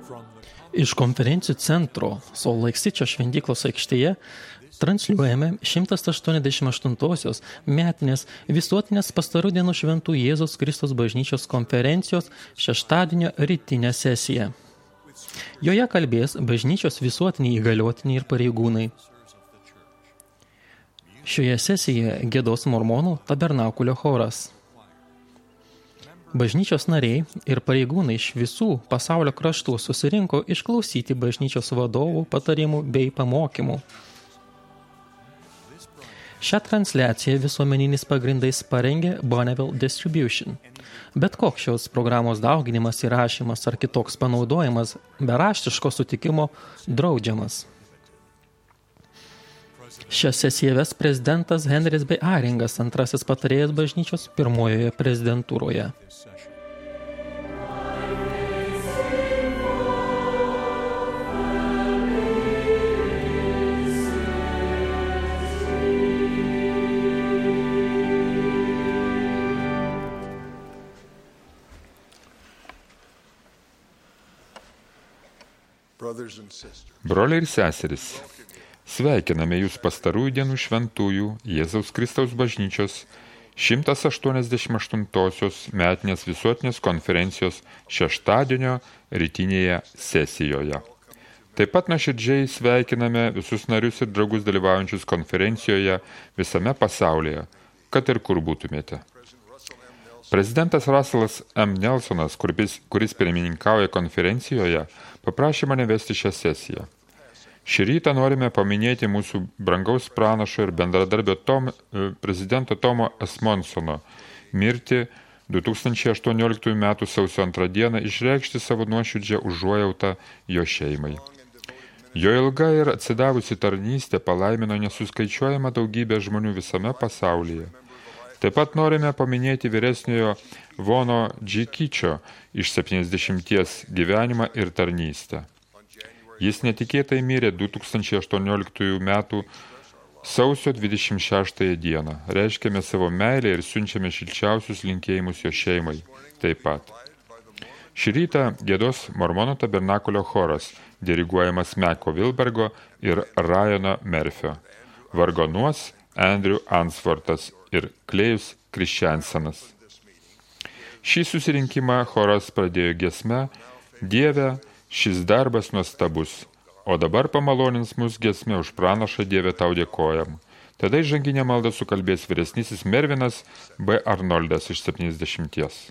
Iš konferencijų centro Salt Lake City šventyklos aikštėje transliuojame 188-osios metinės visuotinės pastarų dienų šventų Jėzaus Kristaus bažnyčios konferencijos šeštadienio rytinę sesiją. Joje kalbės bažnyčios visuotiniai įgaliotiniai ir pareigūnai. Šioje sesijoje giedos mormonų tabernakulio choras. Bažnyčios nariai ir pareigūnai iš visų pasaulio kraštų susirinko išklausyti bažnyčios vadovų patarimų bei pamokymų. Šią transliaciją visuomeninis pagrindais parengė Bonneville Distribution. Bet koks šios programos dauginimas, įrašymas ar kitoks panaudojimas be raštiško sutikimo draudžiamas. Šią sesiją ves prezidentas Henris B. Eyringas, antrasis patarėjas bažnyčios pirmojoje prezidentūroje. Broliai ir seserys, sveikiname jūs pastarųjų dienų šventųjų Jėzaus Kristaus bažnyčios 188-osios metinės visuotinės konferencijos šeštadienio rytinėje sesijoje. Taip pat nuoširdžiai sveikiname visus narius ir draugus dalyvaujančius konferencijoje visame pasaulyje, kad ir kur būtumėte. Prezidentas Russellas M. Nelsonas, kuris pirmininkauja konferencijoje, paprašė mane vesti šią sesiją. Šį rytą norime paminėti mūsų brangaus pranašo ir bendradarbio prezidento Tomo Asmonsono mirtį 2018 m. sausio 2 dieną, išreikšti savo nuoširdžią užuojautą jo šeimai. Jo ilga ir atsidavusi tarnystė palaimino nesuskaičiuojama daugybė žmonių visame pasaulyje. Taip pat norime paminėti vyresniojo Vono Džikyčio iš 70 gyvenimą ir tarnystę. Jis netikėtai mirė 2018 m. sausio 26 dieną. Reiškėme savo meilę ir siunčiame šilčiausius linkėjimus jo šeimai. Taip pat. Šį rytą giedos Mormonų tabernakulio choras, diriguojamas Meko Wilbergo ir Ryano Murphyo. Vargonuos Andrew Answortas ir Klejus Kriščiansenas. Šį susirinkimą choras pradėjo giesme Dieve, šis darbas nuostabus, o dabar pamalonins mus giesme už pranašą Dieve tau dėkojam. Tada įžanginę maldą sukalbės vyresnysis Mervinas B. Arnoldas iš 70.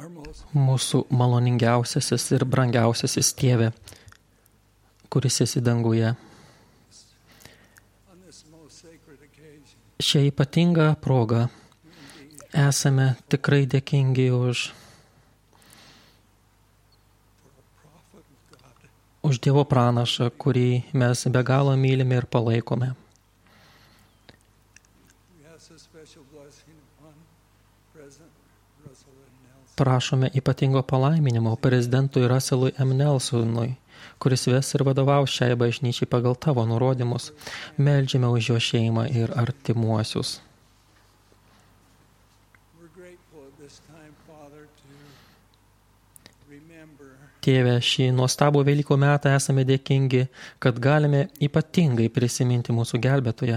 mūsų maloningiausiasis ir brangiausiasis Tėve, kuris esi danguje. Šią ypatingą progą esame tikrai dėkingi už Dievo pranašą, kurį mes be galo mylime ir palaikome. Prašome ypatingo palaiminimo prezidentui Russellui M. Nelsonui, kuris ves ir vadovaus šiai bažnyčiai pagal tavo nurodymus. Meldžiame už jo šeimą ir artimuosius. Tėve, šį nuostabų Velykų metą esame dėkingi, kad galime ypatingai prisiminti mūsų gelbėtoją.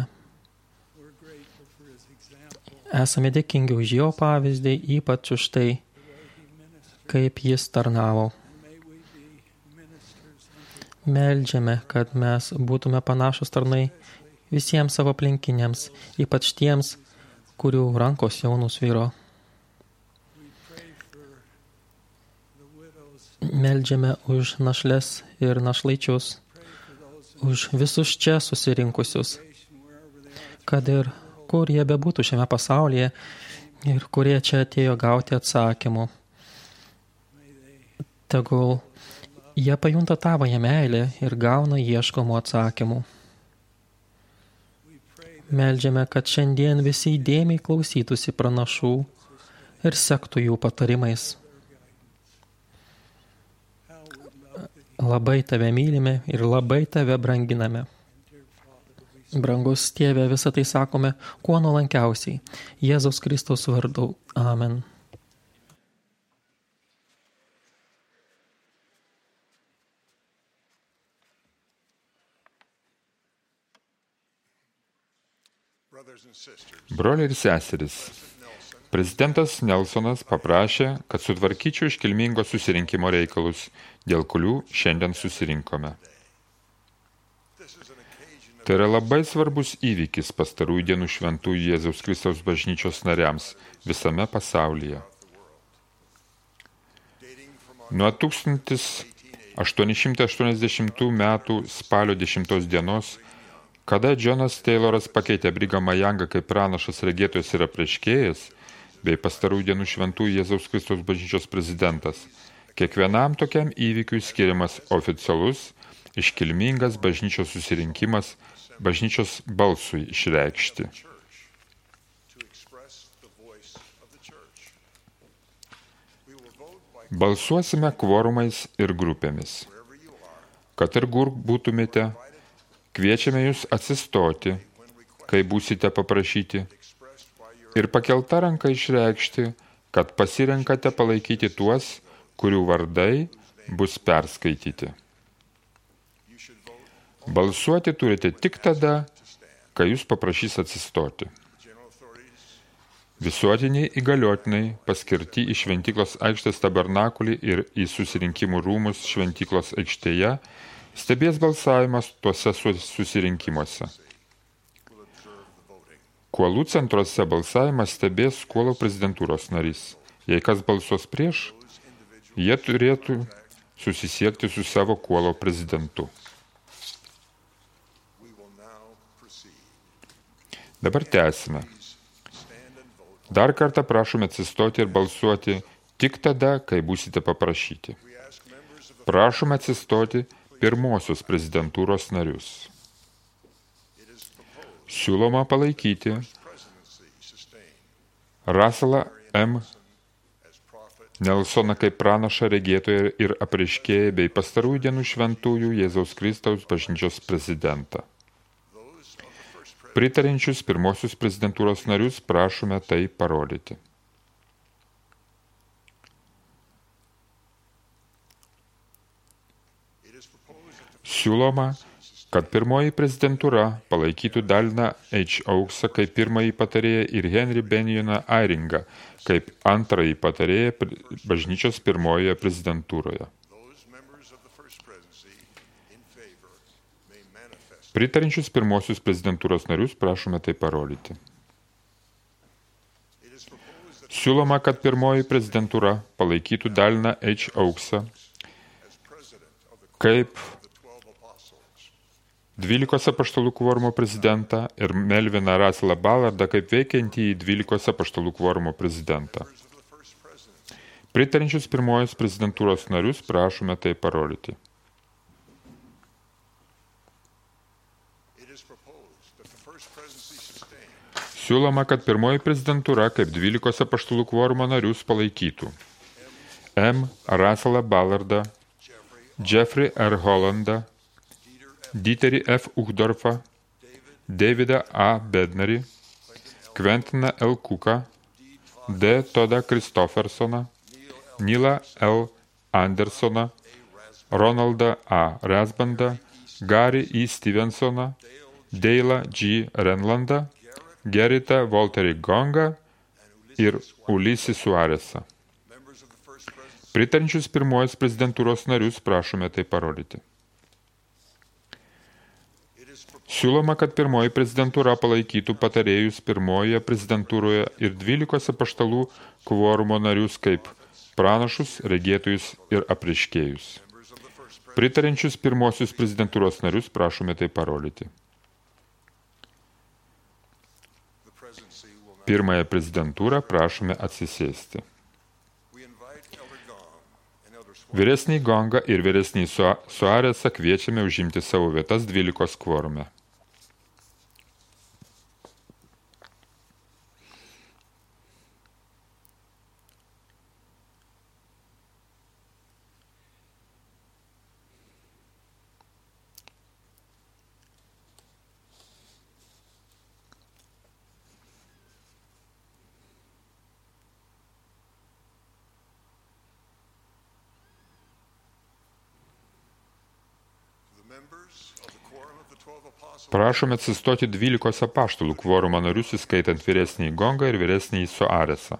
Esame dėkingi už jo pavyzdį, ypač už tai, kaip jis tarnavo. Meldžiame, kad mes būtume panašus tarnai visiems savo aplinkiniams, ypač tiems, kurių rankos jau nusviro. Meldžiame už našles ir našlaičius, už visus čia susirinkusius, kad ir kur jie bebūtų šiame pasaulyje ir kurie čia atėjo gauti atsakymų. Tegul jie pajunta tavąją meilę ir gauna ieškomų atsakymų. Meldžiame, kad šiandien visi įdėmiai klausytųsi pranašų ir sektų jų patarimais. Labai tave mylime ir labai tave branginame. Brangus Tėve, visą tai sakome kuo nuolankiausiai. Jėzaus Kristaus vardu. Amen. Broliai ir seserys, prezidentas Nelsonas paprašė, kad sutvarkyčiau iškilmingo susirinkimo reikalus, dėl kurių šiandien susirinkome. Tai yra labai svarbus įvykis pastarųjų dienų šventųjų Jėzaus Kristaus bažnyčios nariams visame pasaulyje. Nuo 1880 metų spalio 10 dienos, kada Džonas Tayloras pakeitė Brighamą Youngą kaip pranašas, regėtojas ir apreiškėjas, bei pastarųjų dienų šventųjų Jėzaus Kristaus bažnyčios prezidentas, kiekvienam tokiam įvykiui skiriamas oficialus, iškilmingas bažnyčios susirinkimas bažnyčios balsui išreikšti. Balsuosime kvorumais ir grupėmis. Kad ir kur būtumėte, kviečiame jūs atsistoti, kai būsite paprašyti, ir pakelta ranka išreikšti, kad pasirenkate palaikyti tuos, kurių vardai bus perskaityti. Balsuoti turite tik tada, kai jūs paprašys atsistoti. Visuotiniai įgaliotinai paskirti į šventyklos aikštės tabernakulį ir į susirinkimų rūmus šventyklos aikštėje stebės balsavimas tuose susirinkimuose. Kuolų centruose balsavimas stebės Kuolo prezidentūros narys. Jei kas balsuos prieš, jie turėtų susisiekti su savo Kuolo prezidentu. Dabar tęsime. Dar kartą prašome atsistoti ir balsuoti tik tada, kai būsite paprašyti. Prašome atsistoti pirmosios prezidentūros narius. Siūloma palaikyti Russellą M. Nelsoną kaip pranašą, regėtoją ir apreiškėją bei pastarųjų dienų šventųjų Jėzaus Kristaus bažnyčios prezidentą. Pritarinčius pirmosius prezidentūros narius prašome tai parodyti. Siūloma, kad pirmoji prezidentūra palaikytų Daliną H. Oaksą kaip pirmąjį patarėją ir Henry Benioną Airingą kaip antrąjį patarėją bažnyčios pirmojoje prezidentūroje. Pritarinčius pirmosius prezidentūros narius prašome tai parodyti. Siūloma, kad pirmoji prezidentūra palaikytų Daliną H. Auksą kaip 12 apaštalų kvorumo prezidentą ir Melviną Russellą Ballardą kaip veikiantį 12 apaštalų kvorumo prezidentą. Pritarinčius pirmojos prezidentūros narius prašome tai parodyti. Siūloma, kad pirmoji prezidentūra kaip 12 apaštalų kvorumo narius palaikytų M. Russellą Ballardą, Jeffrey R. Hollandą, Dieterį F. Uchtdorfą, Davidą A. Bednarį, Quentiną L. Cooką, D. Toddą Christoffersoną, Neilą L. Andersoną, Ronaldą A. Rasbandą, Gary E. Stevensoną, Deilą G. Renlandą, Gerritą Walterį Gongą ir Ulisį Suaresą. Pritarinčius pirmojos prezidentūros narius prašome tai parodyti. Siūloma, kad pirmoji prezidentūra palaikytų patarėjus pirmojoje prezidentūroje ir 12 apaštalų kvorumo narius kaip pranašus, regėtojus ir apreiškėjus. Pritarinčius pirmosius prezidentūros narius prašome tai parodyti. Pirmąją prezidentūrą prašome atsisėsti. Vyresnį Gongą ir vyresnį Suaresą kviečiame užimti savo vietas 12 kvorume. Prašome atsistoti 12 apaštalų kvorumo narius, įskaitant vyresnį Gongą ir vyresnį Suaresą.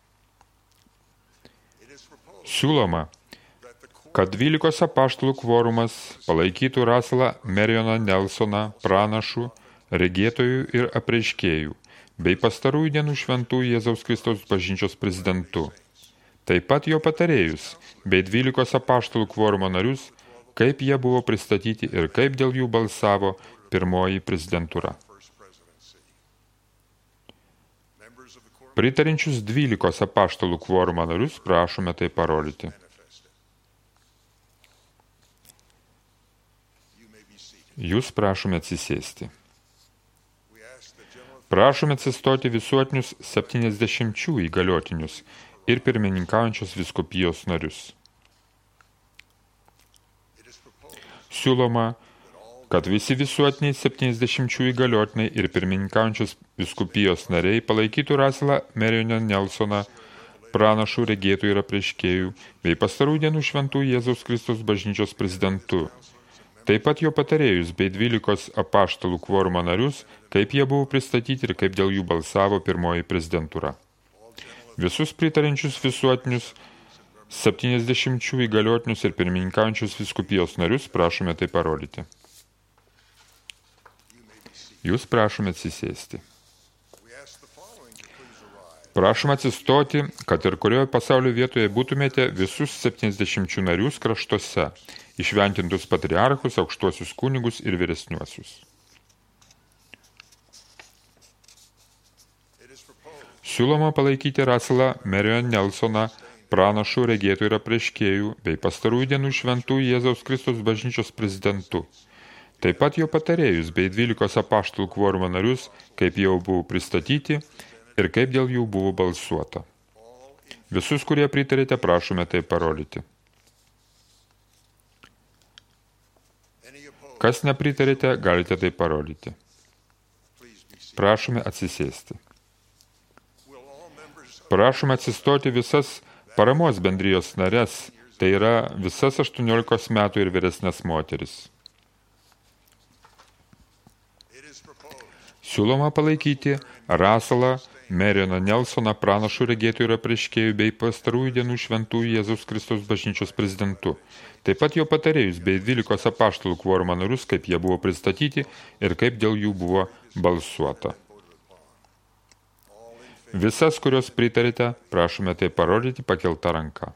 Siūloma, kad 12 apaštalų kvorumas palaikytų Russellą Marioną Nelsoną pranašų, regėtojų ir apreiškėjų, bei pastarųjų dienų šventųjų Jėzaus Kristaus bažnyčios prezidentu. Taip pat jo patarėjus, bei 12 apaštalų kvorumo narius, kaip jie buvo pristatyti ir kaip dėl jų balsavo pirmoji prezidentūra. Pritarinčius 12 apaštalų kvorumo narius prašome tai parodyti. Jūs prašome atsisėsti. Prašome atsistoti visuotinius 70 įgaliotinius ir pirmininkaujančios vyskupijos narius. Siūloma, kad visi visuotiniai 70 įgaliotinai ir pirmininkaujančios vyskupijos nariai palaikytų Russellą Marioną Nelsoną, pranašų, regėtojų ir apreiškėjų, bei pastarųjų dienų šventųjų Jėzaus Kristaus bažnyčios prezidentu. Taip pat jo patarėjus bei 12 apaštalų kvorumo narius, kaip jie buvo pristatyti ir kaip dėl jų balsavo pirmoji prezidentūra. Visus pritarinčius visuotinius 70 įgaliotinius ir pirmininkaujančius vyskupijos narius prašome tai parodyti. Jūs prašome atsisėsti. Prašome atsistoti, kad ir kurioje pasaulio vietoje būtumėte visus 70 narius kraštuose, išventintus patriarchus, aukštuosius kunigus ir vyresniuosius. Siūloma palaikyti Russellą Marioną Nelsoną, pranašų, regėtojų ir apreiškėjų, bei pastarųjų dienų šventųjų Jėzaus Kristaus bažnyčios prezidentu. Taip pat jo patarėjus bei 12 apaštalų kvorumo narius, kaip jau buvo pristatyti ir kaip dėl jų buvo balsuota. Visus, kurie pritarėte, prašome tai parodyti. Kas nepritarėte, galite tai parodyti. Prašome atsisėsti. Prašome atsistoti visas paramos bendrijos narės, tai yra visas 18 metų ir vyresnės moteris. Siūloma palaikyti Russellą Marioną Nelsoną, pranašų, regėtojų ir apreiškėjų bei pastarųjų dienų šventųjų Jėzaus Kristaus bažnyčios prezidentu. Taip pat jo patarėjus bei 12 apaštalų kvorumo narius, kaip jie buvo pristatyti ir kaip dėl jų buvo balsuota. Visas, kurios pritarite, prašome tai parodyti pakeltą ranką.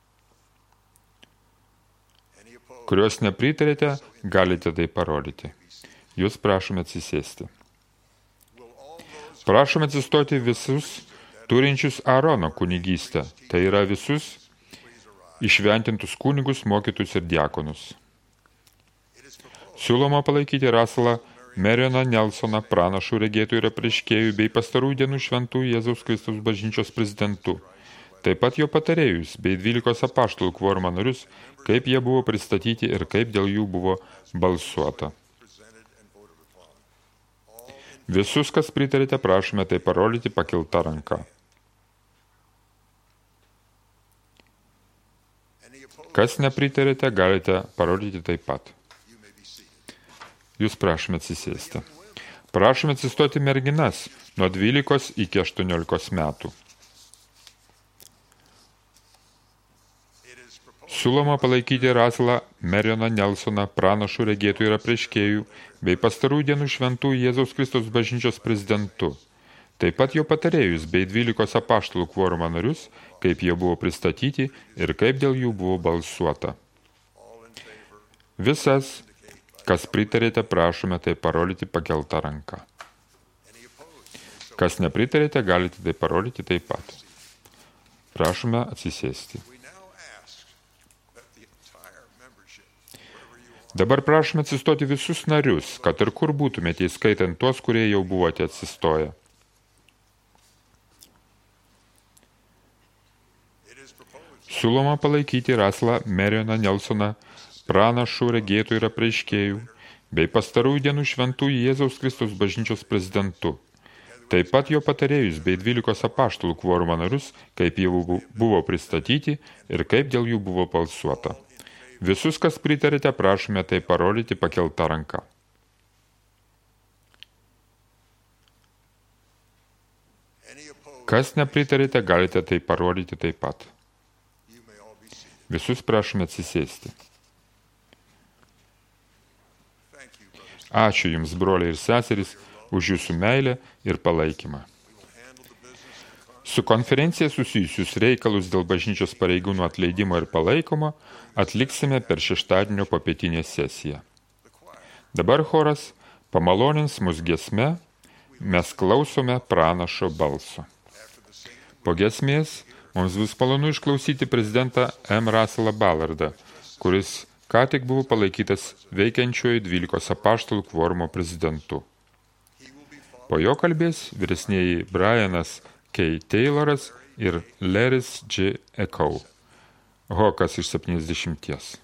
Kurios nepritarite, galite tai parodyti. Jūs prašome atsisėsti. Prašome atsistoti visus turinčius Aarono kunigystę, tai yra visus išventintus kunigus, mokytus ir diakonus. Siūloma palaikyti Russellą Marioną Nelsoną, pranašų, regėtojų ir apreiškėjų bei pastarųjų dienų šventų Jėzaus Kristaus bažnyčios prezidentu, taip pat jo patarėjus bei 12 apaštalų kvorumo narius, kaip jie buvo pristatyti ir kaip dėl jų buvo balsuota. Visus, kas pritarite, prašome tai parodyti pakeltą ranką. Kas nepritarite, galite parodyti taip pat. Jūs prašome atsisėsti. Prašome atsistoti merginas nuo 12 iki 18 metų. Siūloma palaikyti Russellą Marioną Nelsoną, pranašų, regėtojų ir apreiškėjų bei pastarųjų dienų šventų Jėzaus Kristaus bažnyčios prezidentu, taip pat jo patarėjus bei 12 apaštalų kvorumo narius, kaip jie buvo pristatyti ir kaip dėl jų buvo balsuota. Visas, kas pritarėte, prašome tai parodyti pakeltą ranką. Kas nepritarėte, galite tai parodyti taip pat. Prašome atsisėsti. Dabar prašome atsistoti visus narius, kad ir kur būtumėte, įskaitant tuos, kurie jau buvote atsistoję. Siūloma palaikyti Russellą Marioną Nelsoną, pranašų, regėtojų ir apreiškėjų, bei pastarųjų dienų šventų Jėzaus Kristaus bažnyčios prezidentu, taip pat jo patarėjus bei 12 apaštalų kvorumo narius, kaip jie buvo pristatyti ir kaip dėl jų buvo balsuota. Visus, kas pritarėte, prašome tai parodyti pakeltą ranką. Kas nepritarėte, galite tai parodyti taip pat. Visus prašome atsisėsti. Ačiū Jums, broliai ir seserys, už Jūsų meilę ir palaikymą. Su konferencija susijusius reikalus dėl bažnyčios pareigūnų atleidimo ir palaikymo atliksime per šeštadienio popietinę sesiją. Dabar choras pamalonins mus giesme, mes klausome pranašo balso. Po giesmės mums bus malonu išklausyti prezidentą M. Russellą Ballardą, kuris ką tik buvo palaikytas veikiančiojo 12 apaštalų kvorumo prezidentu. Po jo kalbės vyresnieji Brianas K. Tayloras ir Larrys J. Echow, hokas iš 70.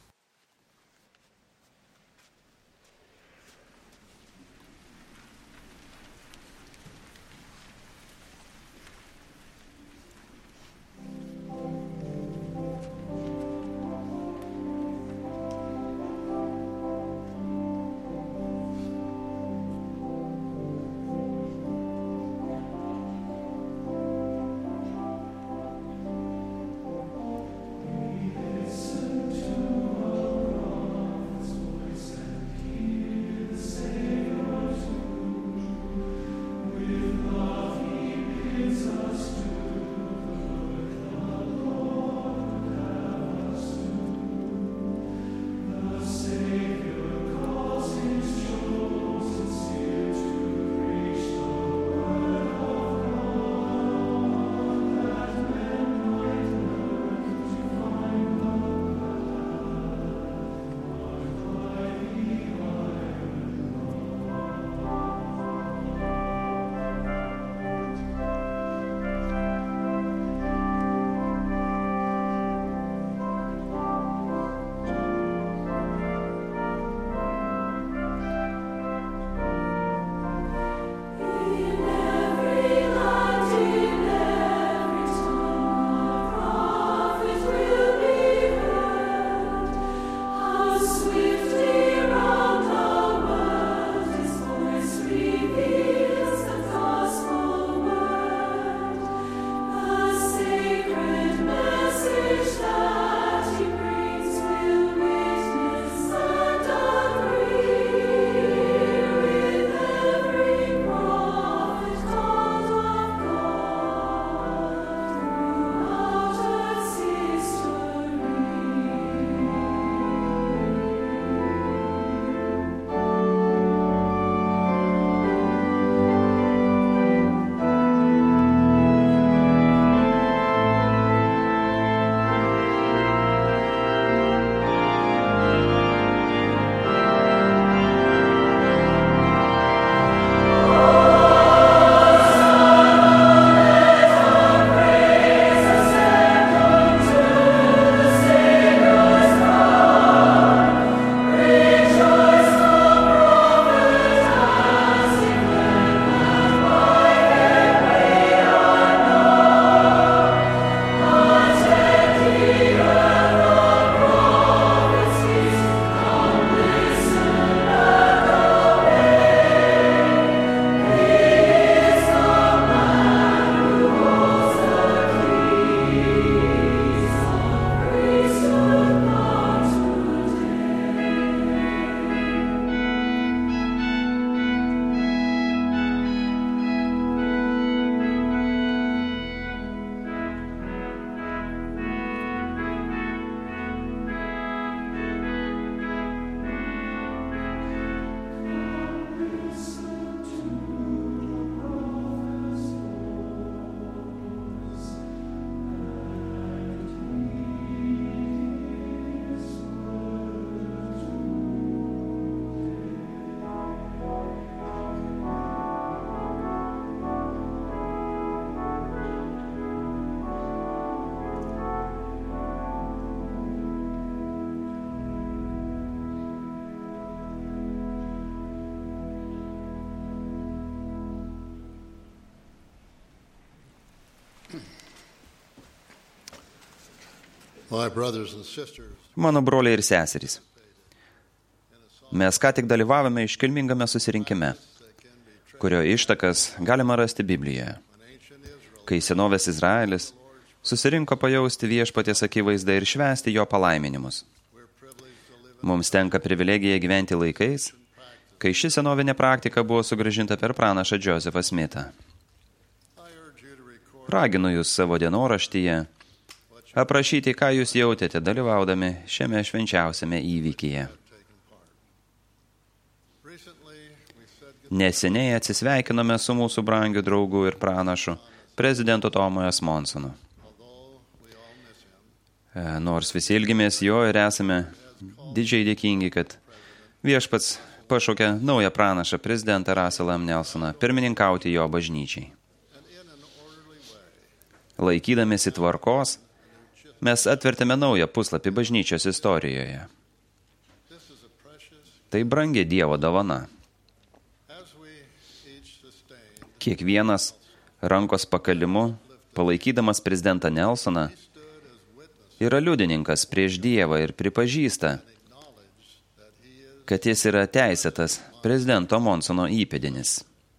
Listen to Mano broliai ir seserys, mes ką tik dalyvavome iškilmingame susirinkime, kurio ištakas galima rasti Biblijoje. Kai senovės Izraelis susirinko pajausti viešpaties akivaizdą ir švęsti jo palaiminimus. Mums tenka privilegija gyventi laikais, kai ši senovinė praktika buvo sugrąžinta per pranašą Joseph Smithą. Raginu jūs savo dienoraštyje aprašyti, ką jūs jautėte dalyvaudami šiame švenčiausiame įvykyje. Neseniai atsisveikinome su mūsų brangiu draugu ir pranašu, prezidentu Tomu S. Monsonu. Nors visi ilgimės jo ir esame didžiai dėkingi, kad viešpats pašaukė naują pranašą, prezidentą Russellą M. Nelsoną, pirmininkauti jo bažnyčiai. Laikydamiesi tvarkos, mes atvertėme naują puslapį bažnyčios istorijoje. Tai brangi Dievo dovana. Kiekvienas rankos pakalimu, palaikydamas prezidentą Nelsoną, yra liudininkas prieš Dievą ir pripažįsta, kad jis yra teisėtas prezidento Monsono įpėdinis.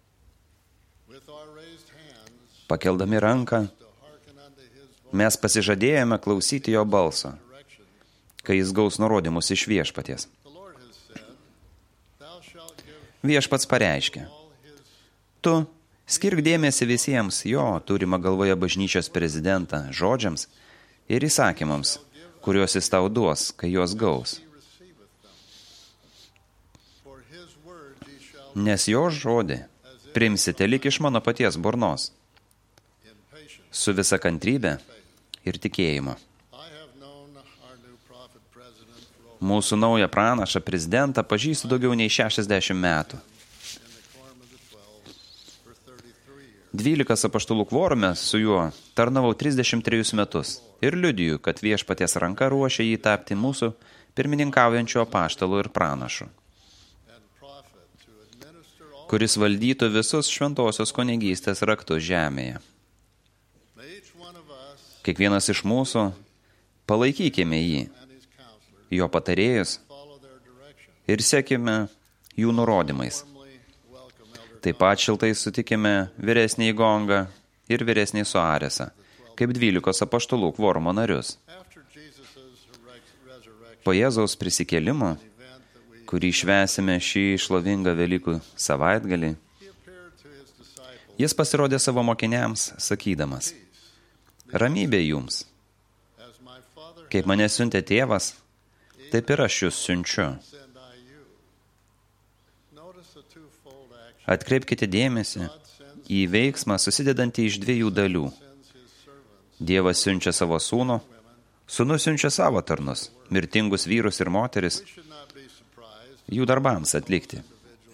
Pakeldami ranką, mes pasižadėjome klausyti jo balso, kai jis gaus nurodymus iš viešpaties. Viešpats pareiškė, tu skirk dėmesį visiems jo, turima galvoje bažnyčios prezidentą, žodžiams ir įsakymams, kuriuos jis tau duos, kai juos gaus. Nes jo žodį priimsite lyg iš mano paties burnos, su visa kantrybė ir tikėjimu. Mūsų naują pranašą prezidentą pažįstu daugiau nei 60 metų. 12 apaštalų kvorume su juo tarnavau 33 metus ir liudiju, kad viešpaties ranka ruošia jį tapti mūsų pirmininkaujančio apaštalų ir pranašų, kuris valdytų visus šventosios kunigystės raktus žemėje. Kiekvienas iš mūsų palaikykime jį, jo patarėjus ir sekime jų nurodymais. Taip pat šiltai sutikime vyresnį Gongą ir vyresnį Suaresą, kaip 12 apaštalų kvorumo narius. Po Jėzaus prisikėlimo, kurį švęsime šį šlovingą Velykų savaitgalį, jis pasirodė savo mokiniams, sakydamas, ramybė jums. Kaip mane siuntė tėvas, taip ir aš jūs siunčiu. Atkreipkite dėmesį į veiksmą susidedantį iš dviejų dalių. Dievas siunčia savo sūnų, sūnus siunčia savo tarnus, mirtingus vyrus ir moteris, jų darbams atlikti.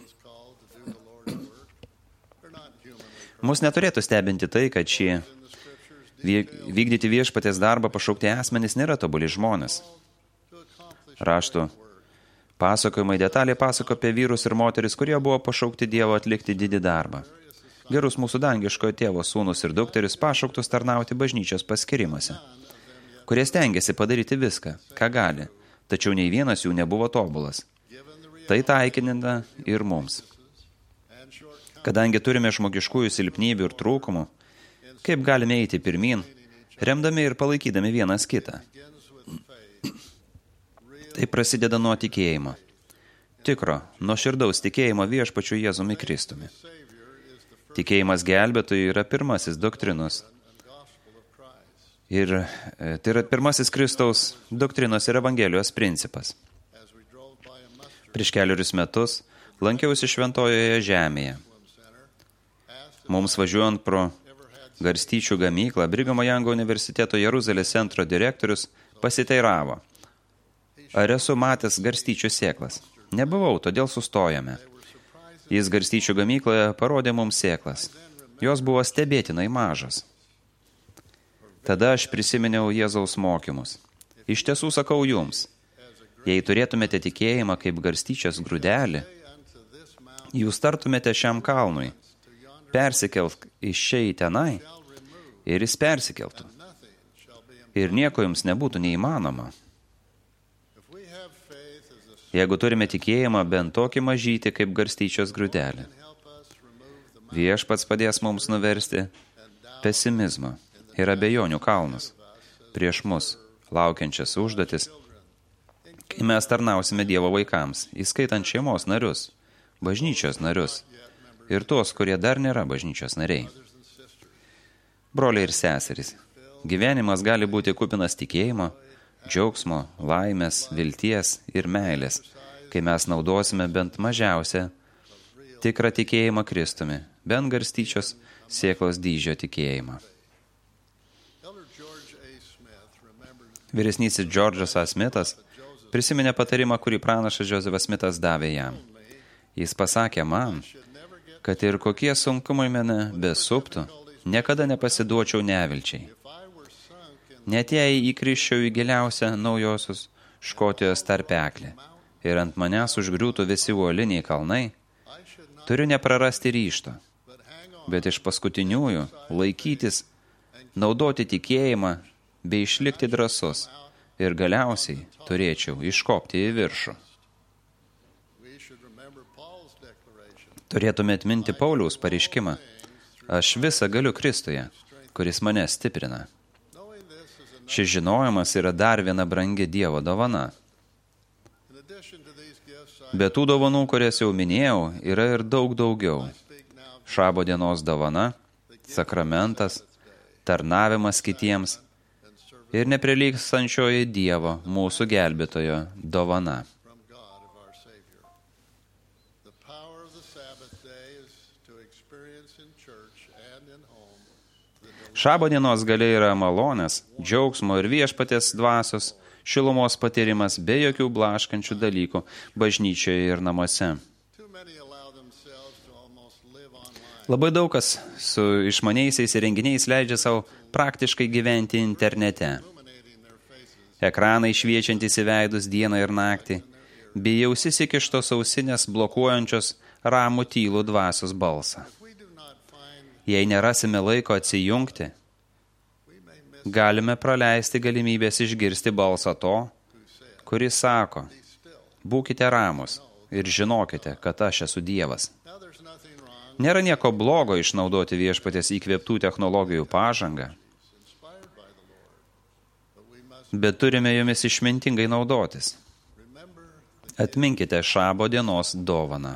Mus neturėtų stebinti tai, kad šie vykdyti viešpaties darbą pašaukti asmenys nėra tobuli žmonės. Raštų pasakojimai detaliai pasako apie vyrus ir moteris, kurie buvo pašaukti Dievo atlikti didį darbą. Gerus mūsų dangiškojo tėvo sūnus ir dukteris pašauktus tarnauti bažnyčios paskirimuose, kurie stengiasi padaryti viską, ką gali, tačiau nei vienas jų nebuvo tobulas. Tai taikininda ir mums. Kadangi turime žmogiškųjų silpnybių ir trūkumų, kaip galime eiti pirmin, remdami ir palaikydami vienas kitą? Tai prasideda nuo tikėjimo. Tikro, nuoširdaus tikėjimo viešpačiu Jėzumi Kristumi. Tikėjimas gelbėtojui yra pirmasis doktrinos. Ir tai yra pirmasis Kristaus doktrinos ir Evangelijos principas. Prieš kelerius metus lankiausi šventojoje žemėje. Mums važiuojant pro garstyčių gamyklą, Brigamo Jango universiteto Jeruzalės centro direktorius pasiteiravo, ar esu matęs garstyčių sėklas. Nebuvau, todėl sustojome. Jis garstyčių gamykloje parodė mums sėklas. Jos buvo stebėtinai mažas. Tada aš prisiminiau Jėzaus mokymus. Iš tiesų sakau jums, jei turėtumėte tikėjimą kaip garstyčios grūdelį, jūs tartumėte šiam kalnui, persikelk iš čia į tenai, ir jis persikeltų. ir nieko jums nebūtų neįmanoma. Jeigu turime tikėjimą bent tokį mažytį kaip garstyčios grūdelį, Viešpats padės mums nuversti pesimizmo ir abejonių kalnus prieš mus laukiančias užduotis, kai mes tarnausime Dievo vaikams, įskaitant šeimos narius, bažnyčios narius ir tuos, kurie dar nėra bažnyčios nariai. Broliai ir seserys, gyvenimas gali būti kupinas tikėjimo, džiaugsmo, laimės, vilties ir meilės, kai mes naudosime bent mažiausią tikrą tikėjimą Kristumi, bent garstyčios sėklos dydžio tikėjimą. Vyresnysis Džordžas A. Smithas prisiminė patarimą, kurį pranašas Joseph Smithas davė jam. Jis pasakė man, kad ir kokie sunkumai mane besuptų, niekada nepasiduočiau nevilčiai. Net jei įkrisčiau į giliausią naujosios Škotijos tarpeklį ir ant manęs užgriūtų visi uoliniai kalnai, turiu neprarasti ryžto, bet iš paskutiniųjų laikytis, naudoti tikėjimą bei išlikti drąsus ir galiausiai turėčiau iškopti į viršų. Turėtume atminti Pauliaus pareiškimą: aš visą galiu Kristuje, kuris mane stiprina. Šis žinojimas yra dar viena brangi Dievo dovana. Be tų dovanų, kurias jau minėjau, yra ir daug daugiau. Šabo dienos dovana, sakramentas, tarnavimas kitiems ir neprilygstančioji Dievo, mūsų gelbėtojo dovana. Šabo dienos galia yra malonės, džiaugsmo ir viešpaties dvasios, šilumos patyrimas be jokių blaškančių dalykų bažnyčioje ir namuose. Labai daug kas su išmaniaisiais įrenginiais leidžia savo praktiškai gyventi internete. Ekranai šviečiantys į veidus dieną ir naktį, bei ausis įkištos ausinės blokuojančios ramų tylų dvasios balsą. Jei nerasime laiko atsijungti, galime praleisti galimybės išgirsti balsą to, kuris sako: būkite ramus ir žinokite, kad aš esu Dievas. Nėra nieko blogo išnaudoti viešpaties įkvėptų technologijų pažangą, bet turime jomis išmintingai naudotis. Atminkite šabo dienos dovaną.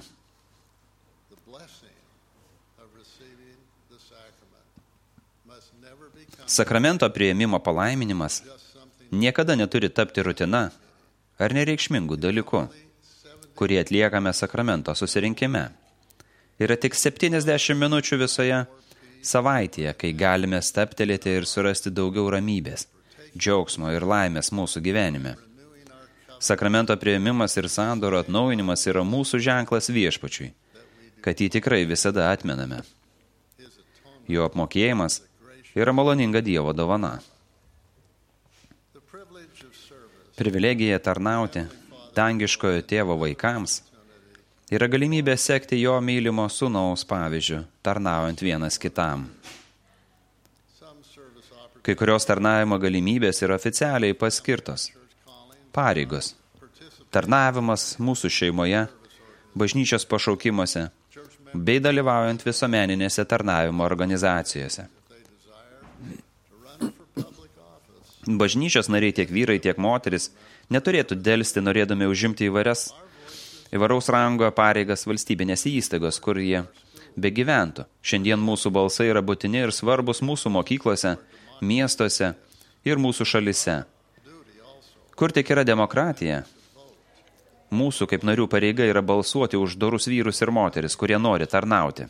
Sakramento priėmimo palaiminimas niekada neturi tapti rutina ar nereikšmingų dalykų, kurie atliekame sakramento susirinkime. Yra tik 70 minučių visoje savaitėje, kai galime stabtelėti ir surasti daugiau ramybės, džiaugsmo ir laimės mūsų gyvenime. Sakramento priėmimas ir sandoro atnaujinimas yra mūsų ženklas viešpačiui, kad jį tikrai visada atmename. Jo apmokėjimas yra maloninga Dievo dovana. Privilegija tarnauti dangiškojo tėvo vaikams yra galimybė sekti jo mylimo sūnaus pavyzdžiu, tarnaujant vienas kitam. Kai kurios tarnavimo galimybės yra oficialiai paskirtos. Pareigos. Tarnavimas mūsų šeimoje, bažnyčios pašaukimuose, bei dalyvaujant visuomeninėse tarnavimo organizacijose. Bažnyčios nariai, tiek vyrai, tiek moteris, neturėtų delsti norėdami užimti įvairaus rango pareigas valstybinėse įstaigos, kur jie begyventų. Šiandien mūsų balsai yra būtini ir svarbus mūsų mokyklose, miestuose ir mūsų šalise. Kur tik yra demokratija, mūsų kaip narių pareiga yra balsuoti už dorus vyrus ir moteris, kurie nori tarnauti.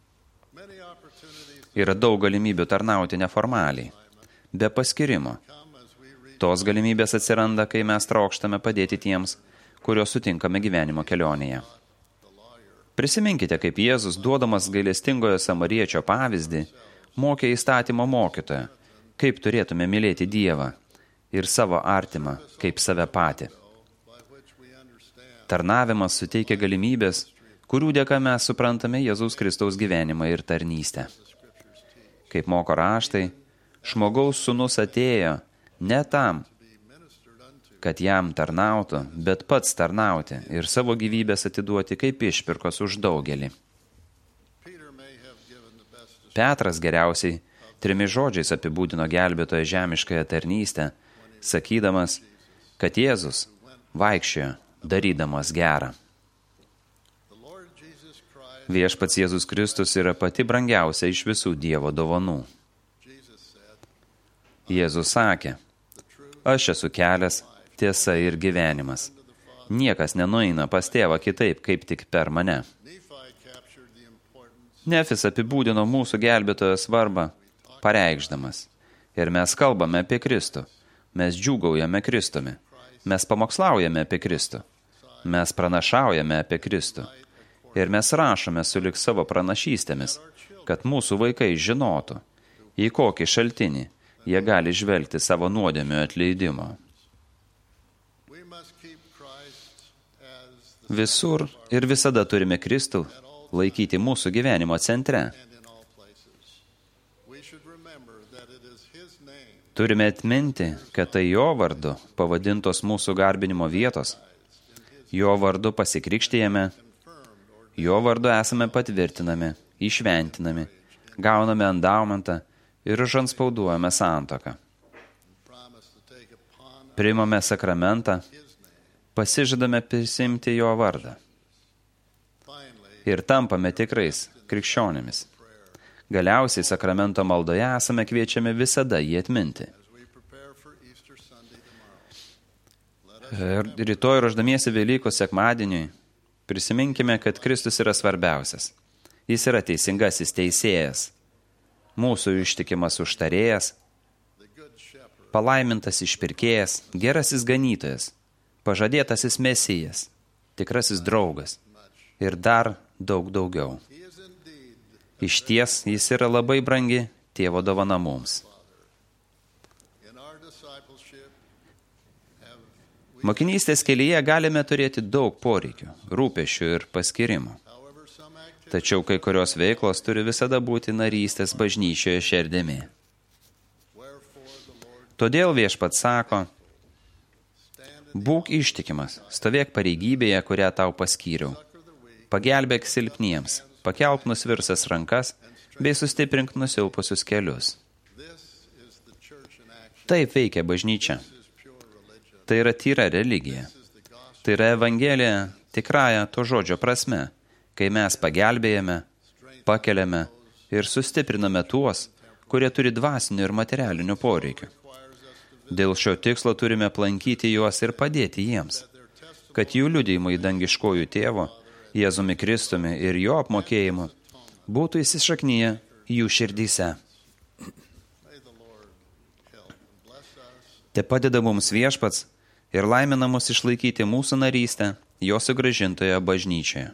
Yra daug galimybių tarnauti neformaliai, be paskirimo. Tos galimybės atsiranda, kai mes trokštame padėti tiems, kuriuos sutinkame gyvenimo kelionėje. Prisiminkite, kaip Jėzus, duodamas gailestingojo samariečio pavyzdį, mokė įstatymo mokytoją, kaip turėtume mylėti Dievą ir savo artimą kaip save patį. Tarnavimas suteikia galimybės, kurių dėka mes suprantame Jėzaus Kristaus gyvenimą ir tarnystę. Kaip moko raštai, žmogaus sūnus atėjo ne tam, kad jam tarnautų, bet pats tarnauti ir savo gyvybės atiduoti kaip išpirkos už daugelį. Petras geriausiai 3 žodžiais apibūdino gelbėtojo žemiškąją tarnystę, sakydamas, kad Jėzus vaikščiojo, darydamas gerą. Viešpats Jėzus Kristus yra pati brangiausia iš visų Dievo dovanų. Jėzus sakė, aš esu kelias, tiesa ir gyvenimas. Niekas nenueina pas tėvą kitaip, kaip tik per mane. Nefis apibūdino mūsų gelbėtojo svarbą, pareikšdamas. Ir mes kalbame apie Kristų. Mes džiūgaujame Kristumi. Mes pamokslaujame apie Kristų. Mes pranašaujame apie Kristų. Ir mes rašome sulig savo pranašystėmis, kad mūsų vaikai žinotų, į kokį šaltinį jie gali žvelgti savo nuodėmių atleidimo. Visur ir visada turime Kristų laikyti mūsų gyvenimo centre. Turime atminti, kad tai jo vardu pavadintos mūsų garbinimo vietos. Jo vardu pasikrikštijame, jo vardu esame patvirtinami, įšventinami, gauname endaumentą ir užantspauduojame santuoką. Priimame sakramentą, pasižadame prisimti jo vardą. Ir tampame tikrais krikščionimis. Galiausiai sakramento maldoje esame kviečiami visada jį atminti. Rytoj ruošdamiesi Velykų sekmadieniui, prisiminkime, kad Kristus yra svarbiausias. Jis yra teisingasis teisėjas, mūsų ištikimas užtarėjas, palaimintas išpirkėjas, gerasis ganytojas, pažadėtasis mesijas, tikrasis draugas ir dar daug daugiau. Išties, jis yra labai brangi Tėvo dovana mums. Mokinystės kelyje galime turėti daug poreikių, rūpesčių ir paskirimų. Tačiau kai kurios veiklos turi visada būti narystės bažnyčioje šerdimi. Todėl Viešpats sako, būk ištikimas, stovėk pareigybėje, kurią tau paskyriau. Pagelbėk silpniems, pakelk nusvirsas rankas, bei sustiprink nusilpusius kelius. Taip veikia bažnyčia. Tai yra tyra religija. Tai yra evangelija tikrąja to žodžio prasme, kai mes pagelbėjame, pakeliame ir sustipriname tuos, kurie turi dvasinių ir materialinių poreikių. Dėl šio tikslo turime aplankyti juos ir padėti jiems, kad jų liudijimai dangiškojų tėvo, Jėzumi Kristumi ir jo apmokėjimu būtų įsišaknyję jų širdyse. Te padeda mums Viešpats ir laimina mus išlaikyti mūsų narystę jo sugrąžintoje bažnyčioje.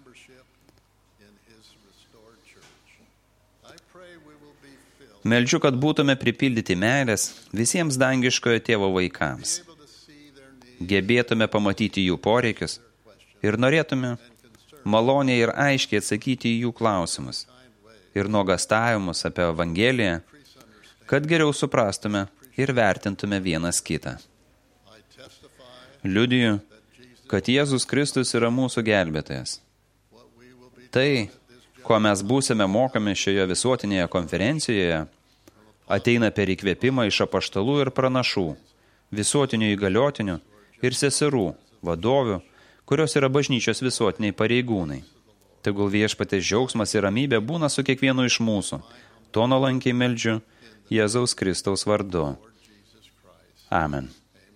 Meldžiu, kad būtume pripildyti meilės visiems dangiškojo tėvo vaikams. Gebėtume pamatyti jų poreikius ir norėtume maloniai ir aiškiai atsakyti į jų klausimus ir nuogastavimus apie Evangeliją, kad geriau suprastume ir vertintume vienas kitą. Liudiju, kad Jėzus Kristus yra mūsų gelbėtojas. Tai, ko mes būsime mokami šioje visuotinėje konferencijoje, ateina per įkvėpimą iš apaštalų ir pranašų, visuotinių įgaliotinių ir seserų, vadovių, kurios yra bažnyčios visuotiniai pareigūnai. Tegul Viešpatės džiaugsmas ir ramybė būna su kiekvienu iš mūsų. To nuolankiai meldžiu Jėzaus Kristaus vardu. Amen.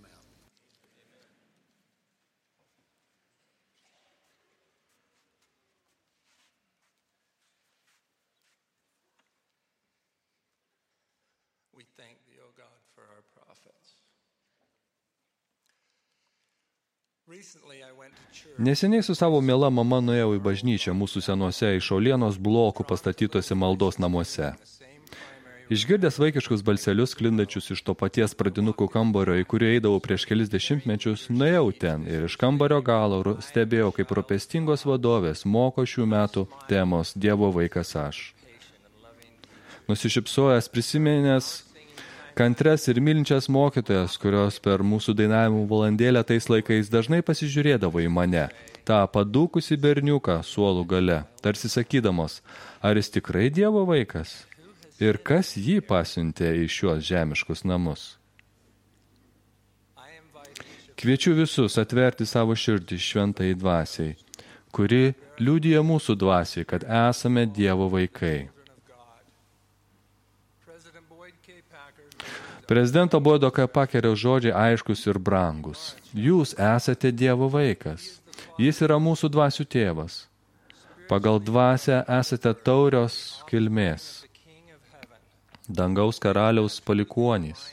We thank thee, O God, for our prophets. Neseniai su savo miela mama nuėjau į bažnyčią mūsų senuose iš uolienos blokų pastatytose maldos namuose. Išgirdęs vaikiškus balselius sklindančius iš to paties pradinukų kambario, į kurį eidavau prieš kelis dešimtmečius, nuėjau ten ir iš kambario galo stebėjau, kaip rūpestingos vadovės moko šių metų temos Dievo vaikas aš. Nusišypsojęs prisiminęs Kantres ir mylinčias mokytojas, kurios per mūsų dainavimų valandėlę tais laikais dažnai pasižiūrėdavo į mane, tą padūkusį berniuką suolų gale, tarsi sakydamos, ar jis tikrai Dievo vaikas ir kas jį pasiuntė į šiuos žemiškus namus. Kviečiu visus atverti savo širdį šventai dvasiai, kuri liudija mūsų dvasiai, kad esame Dievo vaikai. Prezidento Boydo K. Pakerio žodžiai aiškus ir brangus. Jūs esate Dievo vaikas. Jis yra mūsų dvasių tėvas. Pagal dvasę esate taurios kilmės. Dangaus karaliaus palikuonys.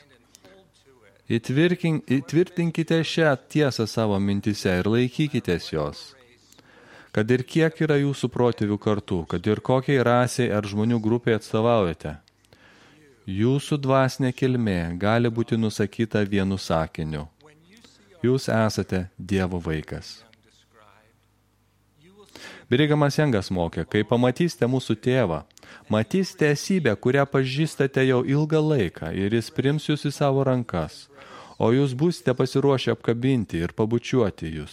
Įtvirtinkite šią tiesą savo mintise ir laikykitės jos. Kad ir kiek yra jūsų protėvių kartų, kad ir kokiai rasiai ar žmonių grupiai atstovaujate, jūsų dvasinė kilmė gali būti nusakyta vienu sakiniu. Jūs esate Dievo vaikas. Brigamas Jangas mokė, kai pamatysite mūsų tėvą, matysite esybę, kurią pažįstate jau ilgą laiką ir jis prims jūs į savo rankas, o jūs būsite pasiruošę apkabinti ir pabučiuoti jūs.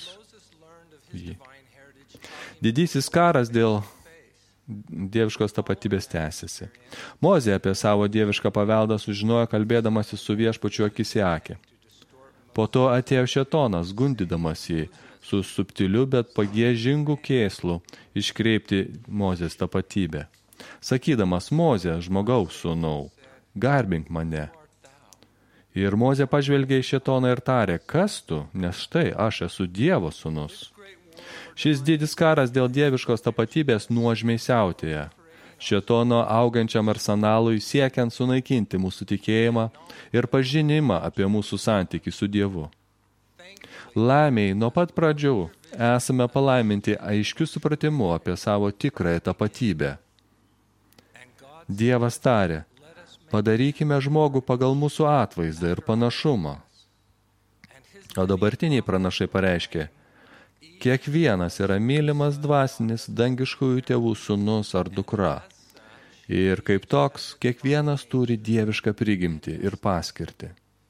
Didysis karas dėl dieviškos tapatybės tęsiasi. Mozė apie savo dievišką paveldą sužinojo kalbėdamasi su viešpačiu akis į akį. Po to atėjo šėtonas, gundydamas jį su subtiliu, bet pagiežingu kėslu iškreipti Mozės tapatybę. Sakydamas, Mozė, žmogaus sūnau, garbink mane. Ir Mozė pažvelgė į šėtoną ir tarė, kas tu, nes štai aš esu Dievo sūnus. Šis didis karas dėl dieviškos tapatybės nuožmiai siautėja. Šėtono augančiam arsenalui siekiant sunaikinti mūsų tikėjimą ir pažinimą apie mūsų santykį su Dievu. Laimiai, nuo pat pradžių esame palaiminti aiškiu supratimu apie savo tikrąją tapatybę. Dievas tarė, padarykime žmogų pagal mūsų atvaizdą ir panašumą. O dabartiniai pranašai pareiškė, kiekvienas yra mylimas dvasinis dangiškųjų tėvų sūnus ar dukra. Ir kaip toks, kiekvienas turi dievišką prigimtį ir paskirtį.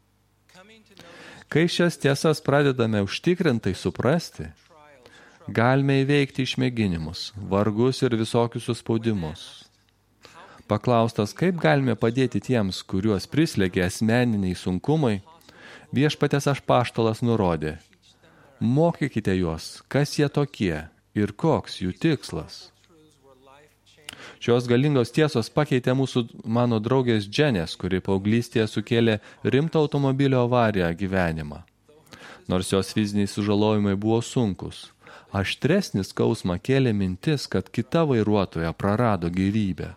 Kai šias tiesas pradedame užtikrintai suprasti, galime įveikti išmėginimus, vargus ir visokius suspaudimus. Paklaustas, kaip galime padėti tiems, kuriuos prislėgė asmeniniai sunkumai, viešpatės apaštalas nurodė, mokykite juos, kas jie tokie ir koks jų tikslas. Šios galingos tiesos pakeitė mano draugės Dženės, kuri paauglystėje sukėlė rimtą automobilio avariją gyvenimą. Nors jos fiziniai sužalojimai buvo sunkus, aštresnis skausmą kėlė mintis, kad kita vairuotoja prarado gyvybę.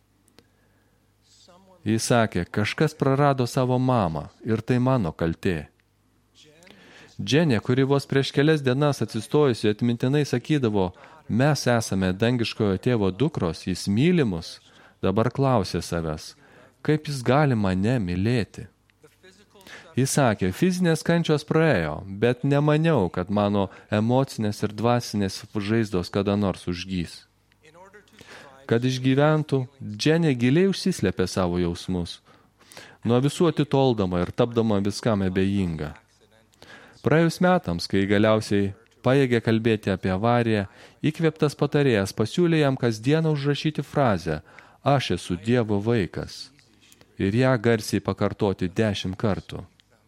Jis sakė, kažkas prarado savo mamą ir tai mano kaltė. Dženė, kuri vos prieš kelias dienas atsistojusi atmintinai sakydavo, mes esame dangiškojo tėvo dukros, jis myli mus, dabar klausė savęs, kaip jis gali mane mylėti. Jis sakė, fizinės kančios praėjo, bet nemaniau, kad mano emocinės ir dvasinės žaizdos kada nors užgys. Kad išgyventų, Dženė giliai užsislėpė savo jausmus, nuo visų atitoldama ir tapdama viskam abejinga. Praėjus metams, kai galiausiai pajėgė kalbėti apie avariją, įkvėptas patarėjas pasiūlė jam kasdieną užrašyti frazę «Aš esu Dievo vaikas» ir ją garsiai pakartoti 10 kartų.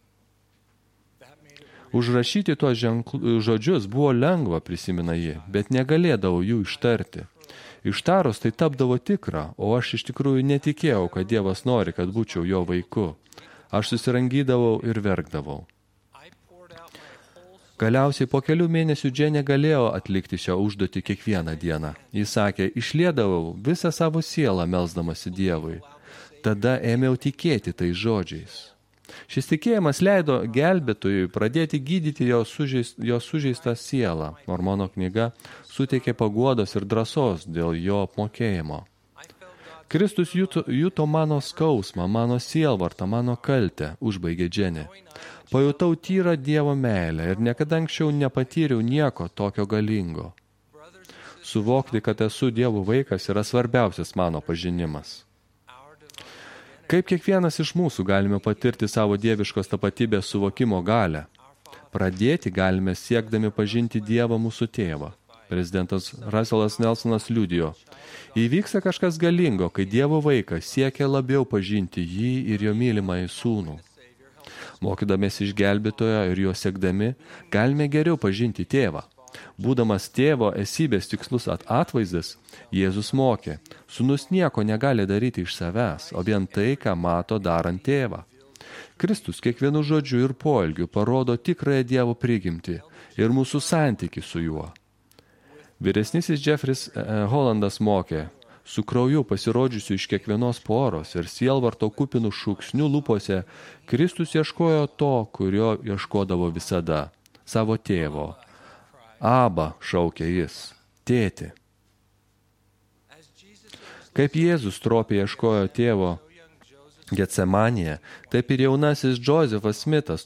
Užrašyti tuos žodžius buvo lengva, prisimena ji, bet negalėdavau jų ištarti. Ištarus tai tapdavo tikra, o aš iš tikrųjų netikėjau, kad Dievas nori, kad būčiau jo vaiku. Aš susirangydavau ir verkdavau. Galiausiai po kelių mėnesių Dženė galėjo atlikti šią užduotį kiekvieną dieną. Jis sakė, išliedavau visą savo sielą melsdamasi Dievui. Tada ėmiau tikėti tais žodžiais. Šis tikėjimas leido gelbėtojui pradėti gydyti jo sužeistą sielą. Mormono knyga suteikė paguodos ir drąsos dėl jo apmokėjimo. Kristus juto mano skausmą, mano sielvartą, mano kaltę, užbaigė Dženė. Pajutau tyrą Dievo meilę ir niekada anksčiau nepatyriau nieko tokio galingo. Suvokti, kad esu Dievo vaikas, yra svarbiausias mano pažinimas. Kaip kiekvienas iš mūsų galime patirti savo dieviškos tapatybės suvokimo galę? Pradėti galime siekdami pažinti Dievą mūsų tėvą. Prezidentas Russellas Nelsonas liudijo. Įvyksta kažkas galingo, kai Dievo vaikas siekia labiau pažinti jį ir jo mylimąjį sūnų. Mokydamės iš gelbėtojo ir jo siekdami, galime geriau pažinti tėvą. Būdamas tėvo esybės tikslus atvaizdas, Jėzus mokė, sūnus nieko negali daryti iš savęs, o vien tai, ką mato darant tėvą. Kristus kiekvienu žodžiu ir poelgiu parodo tikrąją Dievo prigimtį ir mūsų santykį su juo. Vyresnysis Jeffris Hollandas mokė, su krauju pasirodžiusiu iš kiekvienos poros ir sielvarto kupinų šūksnių lūpose, Kristus ieškojo to, kurio ieškodavo visada, savo tėvo. Aba, šaukė jis, tėti. Kaip Jėzus stropiai ieškojo tėvo Getsemanėje, taip ir jaunasis Josephat Smithas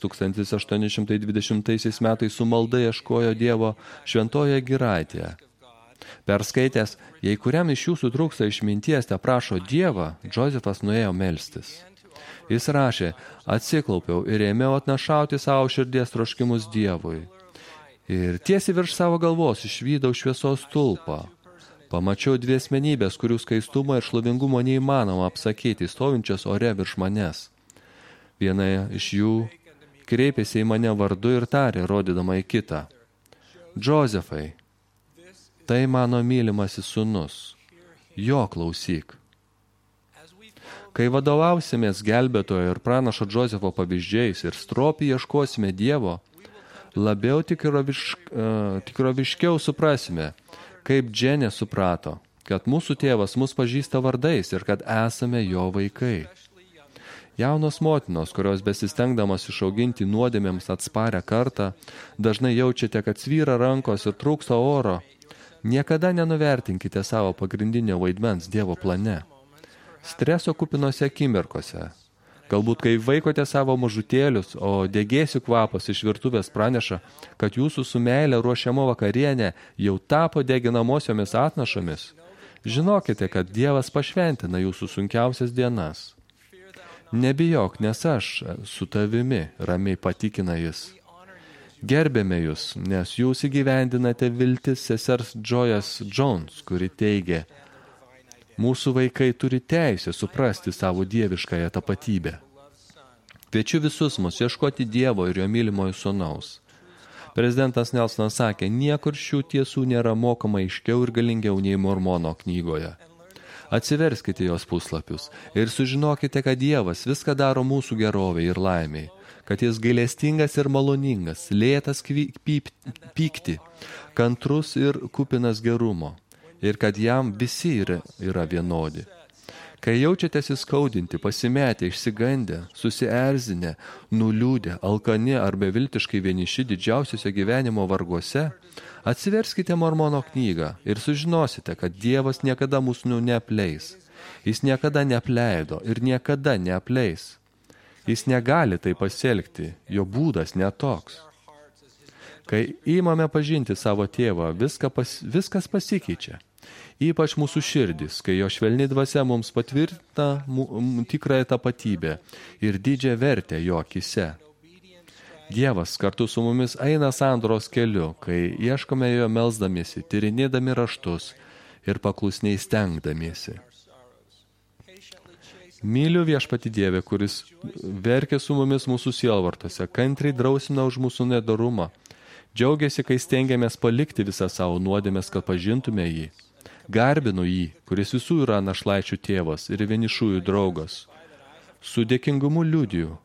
1820 metais su malda ieškojo Dievo šventojoje giraitėje. Perskaitęs, jei kuriam iš jūsų trūksta išminties, te prašo Dievą, Josephas nuėjo melstis. Jis rašė, atsiklaupiau ir ėmiau atnašauti savo širdies troškimus Dievui. Ir tiesiai virš savo galvos išvydau šviesos stulpą. Pamačiau dvi asmenybės, kurių skaistumą ir šlovingumo neįmanoma apsakyti, stovinčias ore virš manęs. Viena iš jų kreipėsi į mane vardu ir tarė, rodydama į kitą. Josephai, tai mano mylimasis sūnus. Jo klausyk. Kai vadovausimės gelbėtojo ir pranašo Josefo pavyzdžiais ir stropiai ieškosime Dievo, labiau tikroviškiau suprasime, kaip Dženė suprato, kad mūsų tėvas mus pažįsta vardais ir kad esame jo vaikai. Jaunos motinos, kurios besistengdamas išauginti nuodėmėms atsparę kartą, dažnai jaučiate, kad svyra rankos ir trūksta oro. Niekada nenuvertinkite savo pagrindinio vaidmens Dievo plane. Streso kupinose akimirkose. Galbūt, kai vaikote savo mažutėlius, o degėsių kvapas iš virtuvės praneša, kad jūsų su meile ruošiamo vakarienė jau tapo deginamosiomis atnašomis, žinokite, kad Dievas pašventina jūsų sunkiausias dienas. Nebijok, nes aš su tavimi, ramiai patikina jis. Gerbėme jūs, nes jūs įgyvendinate viltis sesers Joyce Jones, kuri teigė, mūsų vaikai turi teisę suprasti savo dieviškąją tapatybę. Kviečiu visus mus ieškoti Dievo ir jo mylimojo sūnaus. Prezidentas Nelsonas sakė, niekur šių tiesų nėra mokama aiškiau ir galingiau nei Mormono knygoje. Atsiverskite jos puslapius ir sužinokite, kad Dievas viską daro mūsų gerovei ir laimiai, kad jis gailestingas ir maloningas, lėtas pykti, kantrus ir kupinas gerumo. Ir kad jam visi yra vienodi. Kai jaučiatės įskaudinti, pasimetę, išsigandę, susierzinę, nuliūdę, alkani ar beviltiškai vieniši didžiausiose gyvenimo varguose, atsiverskite Mormono knygą ir sužinosite, kad Dievas niekada mūsų neapleis. Jis niekada neapleido ir niekada neapleis. Jis negali tai pasielgti, jo būdas netoks. Kai įmame pažinti savo tėvą, viskas pasikeičia. Ypač mūsų širdis, kai jo švelni dvasia mums patvirtina tikrąją tapatybę ir didžią vertę jo akise. Dievas kartu su mumis eina sandoros keliu, kai ieškome jo melsdamiesi, tyrinėdami raštus ir paklusniai stengdamiesi. Myliu viešpatį Dievę, kuris verkia su mumis mūsų sielvartose, kantriai drausina už mūsų nedorumą, džiaugiasi, kai stengiamės palikti visą savo nuodėmės, kad pažintume jį. Garbinu jį, kuris visų yra našlaičių tėvas ir vienišųjų draugas. Su dėkingumu liudiju,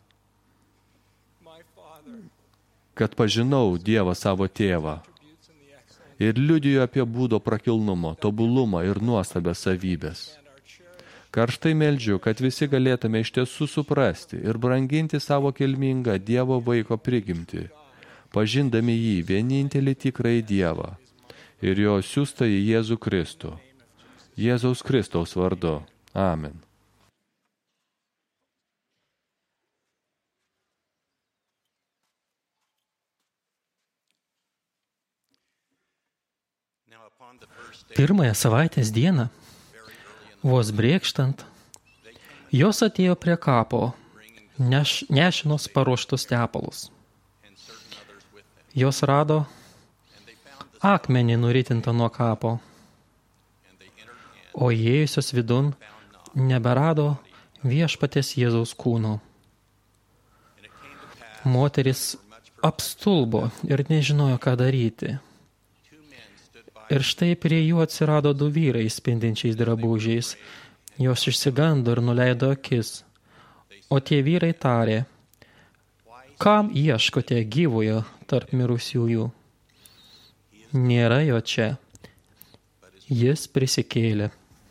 kad pažinau Dievą savo tėvą ir liudiju apie būdo prakilnumo, tobulumą ir nuostabės savybės. Karštai meldžiu, kad visi galėtume iš tiesų suprasti ir branginti savo kilmingą Dievo vaiko prigimtį, pažindami jį vienintelį tikrąjį Dievą ir jo siųstąjį Jėzų Kristų. Jėzaus Kristaus vardu. Amen. Pirmąją savaitės dieną, vos brėkštant, Jos atėjo prie kapo, nešinos paruoštus tepalus. Jos rado akmenį nuritintą nuo kapo, o įėjusios vidun neberado viešpaties Jėzaus kūno. Moteris apstulbo ir nežinojo, ką daryti. Ir štai prie jų atsirado du vyrai spindinčiais drabužiais. Jos išsigando ir nuleido akis. O tie vyrai tarė, kam ieškote gyvojo tarp mirusiųjų? Nėra jo čia. Jis prisikėlė.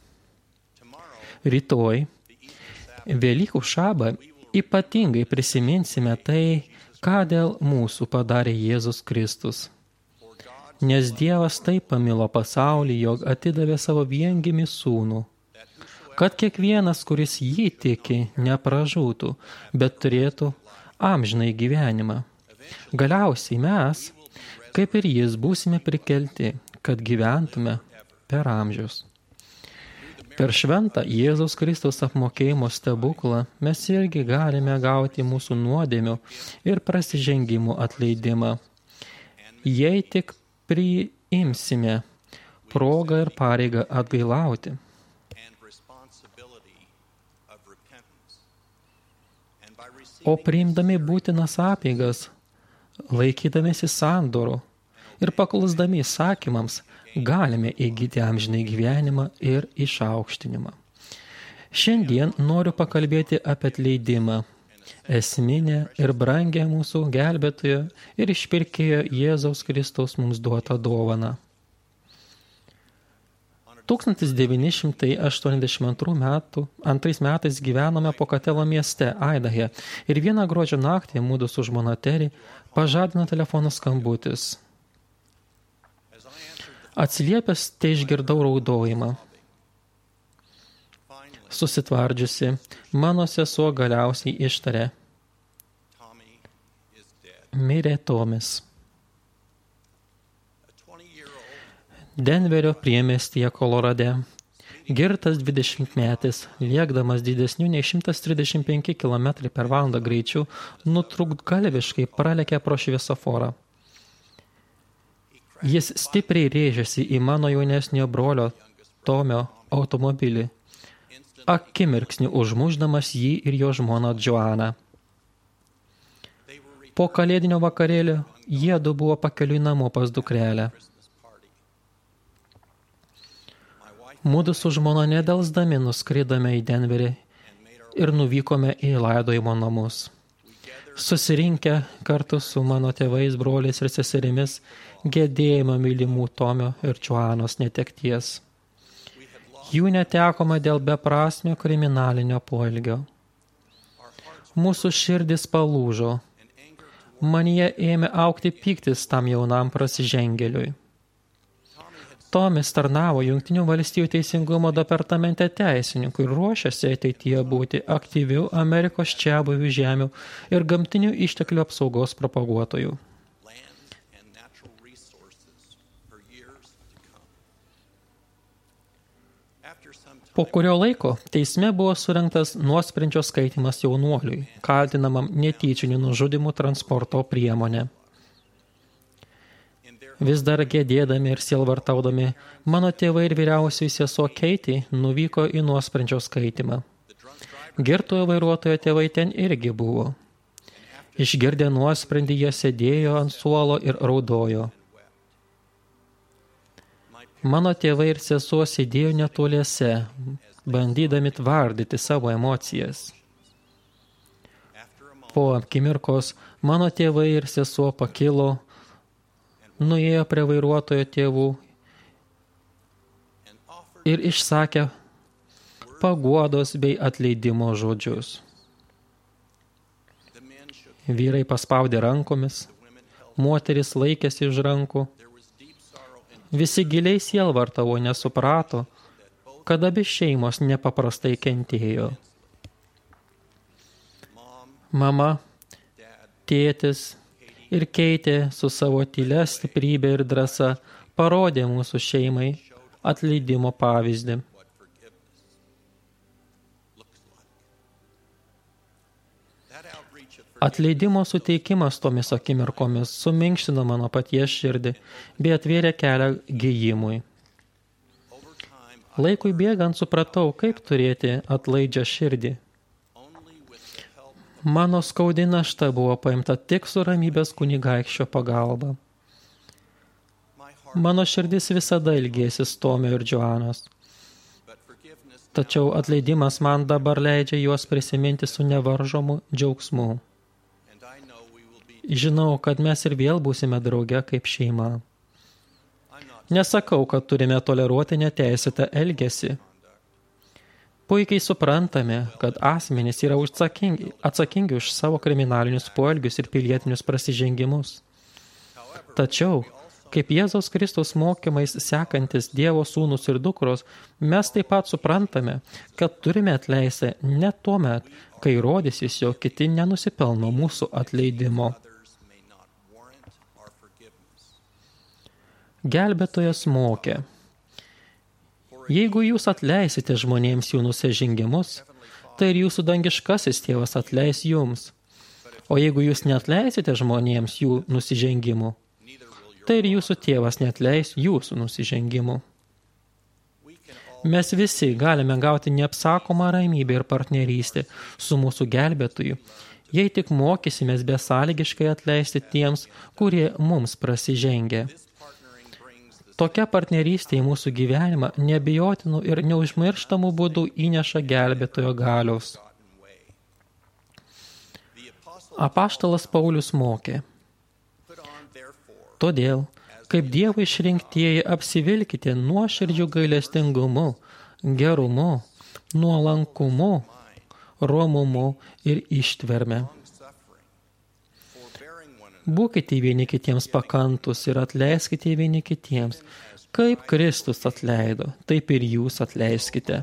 Rytoj, Velykų šabą, ypatingai prisiminsime tai, ką dėl mūsų padarė Jėzus Kristus. Nes Dievas taip pamilo pasaulį, jog atidavė savo viengimį sūnų, kad kiekvienas, kuris jį tiki, nepražūtų, bet turėtų amžinai gyvenimą. Galiausiai mes, kaip ir jis, būsime prikelti, kad gyventume per amžius. Per šventą Jėzaus Kristaus apmokėjimo stebuklą mes irgi galime gauti mūsų nuodėmių ir prasižengimų atleidimą. Jei tik priimsime progą ir pareigą atgailauti. O priimdami būtinas apeigas, laikydamėsi sandorų ir paklusdami įsakymams, galime įgyti amžinai gyvenimą ir išaukštinimą. Šiandien noriu pakalbėti apie atleidimą, esminę ir brangę mūsų gelbėtojo ir išpirkėjo Jėzaus Kristaus mums duotą dovaną. 1982 metais gyvenome Pokatelo mieste, Aidahe, ir vieną gruodžio naktį mūdu su žmona Teri pažadino telefono skambutis. Atsiliepęs, tai išgirdau raudojimą. Susitvardžiusi, mano sesuo galiausiai ištarė. Mirė Tomis. Denverio priemiestyje Kolorade. Girtas 20-metis, liekdamas didesnių nei 135 km per valandą greičiu, nutrūktgalviškai pralėkė pro šviesoforą. Jis stipriai rėžėsi į mano jaunesnio brolio Tomio automobilį, akimirksniu užmušdamas jį ir jo žmoną Joaną. Po kalėdinio vakarėlio jiedu buvo pakeliui namo pas dukrelę. Mudu su žmona nedelsdami nuskridome į Denverį ir nuvykome į laidojimo namus. Susirinkę kartu su mano tėvais, broliais ir seserimis, gedėjimo mylimų Tomio ir Joanos netekties. Jų netekome dėl beprasmio kriminalinio poelgio. Mūsų širdis palūžo. Manyje ėmė augti pyktis tam jaunam prasižengėliui. Tomis tarnavo Jungtinių valstijų teisingumo departamente teisininku ir ruošiasi ateityje būti aktyviu Amerikos čiabuvių žemių ir gamtinių išteklių apsaugos propaguotojų. Po kurio laiko teisme buvo surengtas nuosprendžio skaitymas jaunuoliui, kaltinamam netyčiniu nužudymu transporto priemonę. Vis dar gėdėdami ir sielvartaudami, mano tėvai ir vyriausioji sesuo Keitė nuvyko į nuosprendžio skaitymą. Girtojo vairuotojo tėvai ten irgi buvo. Išgirdę nuosprendį, jie sėdėjo ant suolo ir raudojo. Mano tėvai ir sesuo sėdėjo netoliese, bandydami tvardyti savo emocijas. Po akimirkos mano tėvai ir sesuo pakilo, nuėjo prie vairuotojo tėvų ir išsakė paguodos bei atleidimo žodžius. Vyrai paspaudė rankomis, moteris laikėsi už rankų. Visi giliai sielvartavo, nesuprato, kad abi šeimos nepaprastai kentėjo. Mama, tėtis ir Keitė su savo tylia stiprybė ir drąsa parodė mūsų šeimai atleidimo pavyzdį. Atleidimo suteikimas tomis akimirkomis suminkštino mano paties širdį, bei atvėrė kelią gijimui. Laikui bėgant supratau, kaip turėti atlaidžią širdį. Mano skaudi našta buvo paimta tik su ramybės kunigaikščio pagalba. Mano širdis visada ilgėsis Tomio ir Džoanos. Tačiau atleidimas man dabar leidžia juos prisiminti su nevaržomu džiaugsmu. Žinau, kad mes ir vėl būsime drauge kaip šeima. Nesakau, kad turime toleruoti neteisėtą elgesį. Puikiai suprantame, kad asmenys yra atsakingi už savo kriminalinius poelgius ir pilietinius prasižengimus. Tačiau, kaip Jėzaus Kristaus mokymais sekantis Dievo sūnus ir dukros, mes taip pat suprantame, kad turime atleisti ne tuomet, kai rodysis, jog kiti nenusipelno mūsų atleidimo. Gelbėtojas mokė: jeigu jūs atleisite žmonėms jų nusižengimus, tai ir jūsų dangiškasis tėvas atleis jums. O jeigu jūs neatleisite žmonėms jų nusižengimų, tai ir jūsų tėvas neatleis jūsų nusižengimų. Mes visi galime gauti neapsakomą ramybę ir partnerystę su mūsų gelbėtoju, jei tik mokysimės besąlygiškai atleisti tiems, kurie mums prasižengia. Tokia partnerystė į mūsų gyvenimą neabejotinų ir neužmirštamų būdų įneša gelbėtojo galios. Apaštalas Paulius mokė: todėl, kaip Dievo išrinktieji, apsivilkite nuoširdžiu gailestingumu, gerumu, nuolankumu, romumu ir ištverme. Būkite vieni kitiems pakantus ir atleiskite vieni kitiems, kaip Kristus atleido, taip ir jūs atleiskite.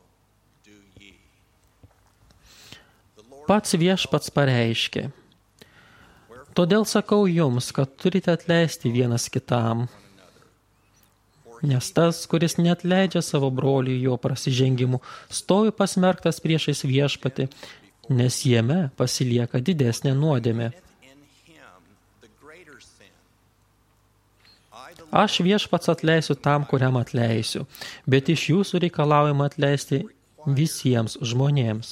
Pats Viešpats pareiškė: todėl sakau jums, kad turite atleisti vienas kitam. Nes tas, kuris neatleidžia savo broliui jo prasižengimų, stovi pasmerktas priešais Viešpatį, nes jame pasilieka didesnė nuodėmė. Aš Viešpats atleisiu tam, kuriam atleisiu, bet iš jūsų reikalaujama atleisti visiems žmonėms.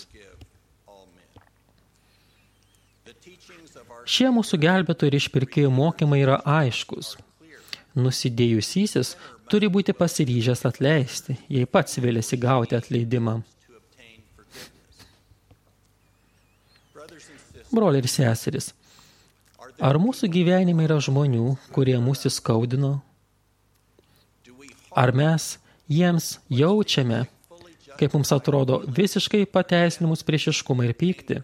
Šie mūsų gelbėtojų ir išpirkėjų mokymai yra aiškus. Nusidėjusysis turi būti pasiryžęs atleisti, jei pats vėlėsi gauti atleidimą. Broliai ir seserys, ar mūsų gyvenime yra žmonių, kurie mūsų skaudino? Ar mes jiems jaučiame, kaip mums atrodo, visiškai pateisinimus priešiškumą ir pyktį?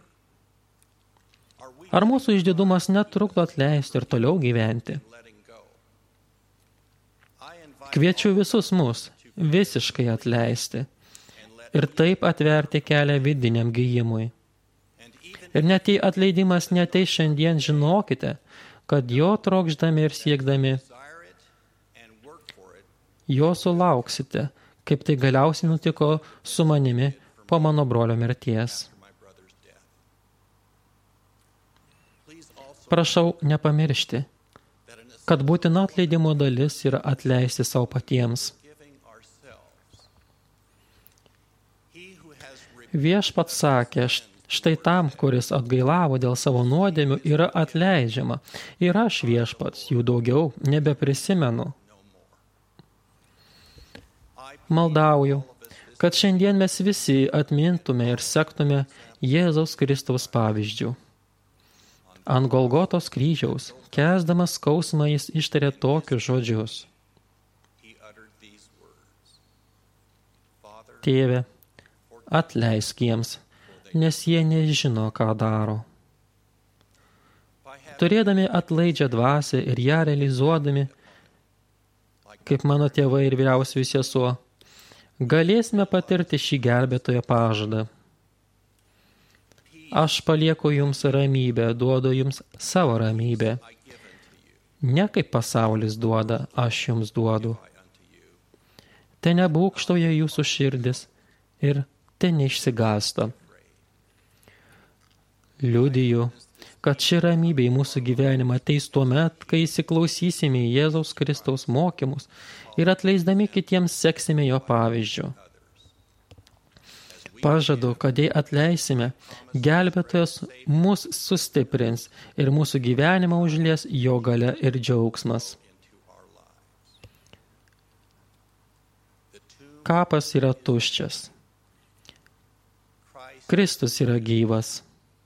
Ar mūsų išdidumas netrukdo atleisti ir toliau gyventi? Kviečiu visus mus visiškai atleisti ir taip atverti kelią vidiniam gijimui. Ir net jei atleidimas neateis šiandien, žinokite, kad jo trokšdami ir siekdami jo sulauksite, kaip tai galiausiai nutiko su manimi po mano brolio mirties. Prašau nepamiršti, kad būtina atleidimo dalis yra atleisti savo patiems. Viešpats sakė: štai tam, kuris atgailavo dėl savo nuodėmių, yra atleidžiama. Ir aš, Viešpats, jų daugiau nebeprisimenu. Maldauju, kad šiandien mes visi atmintume ir sektume Jėzaus Kristaus pavyzdžių. Ant Golgotos kryžiaus, kęsdamas skausmą, jis ištarė tokius žodžius: Tėve, atleisk jiems, nes jie nežino, ką daro. Turėdami atlaidžią dvasią ir ją realizuodami, kaip mano tėvai ir vyriausioji sesuo, galėsime patirti šį gelbėtojo pažadą. Aš palieku jums ramybę, duodu jums savo ramybę. Ne kaip pasaulis duoda, aš jums duodu. Te nebūkštauja jūsų širdis ir te neišsigąsta. Liudiju, kad ši ramybė į mūsų gyvenimą ateis tuo met, kai įsiklausysime į Jėzaus Kristaus mokymus ir atleisdami kitiems seksime jo pavyzdžiu. Pažadu, kad jei atleisime, gelbėtojas mus sustiprins ir mūsų gyvenimą užlies jo galia ir džiaugsmas. Kapas yra tuščias. Kristus yra gyvas.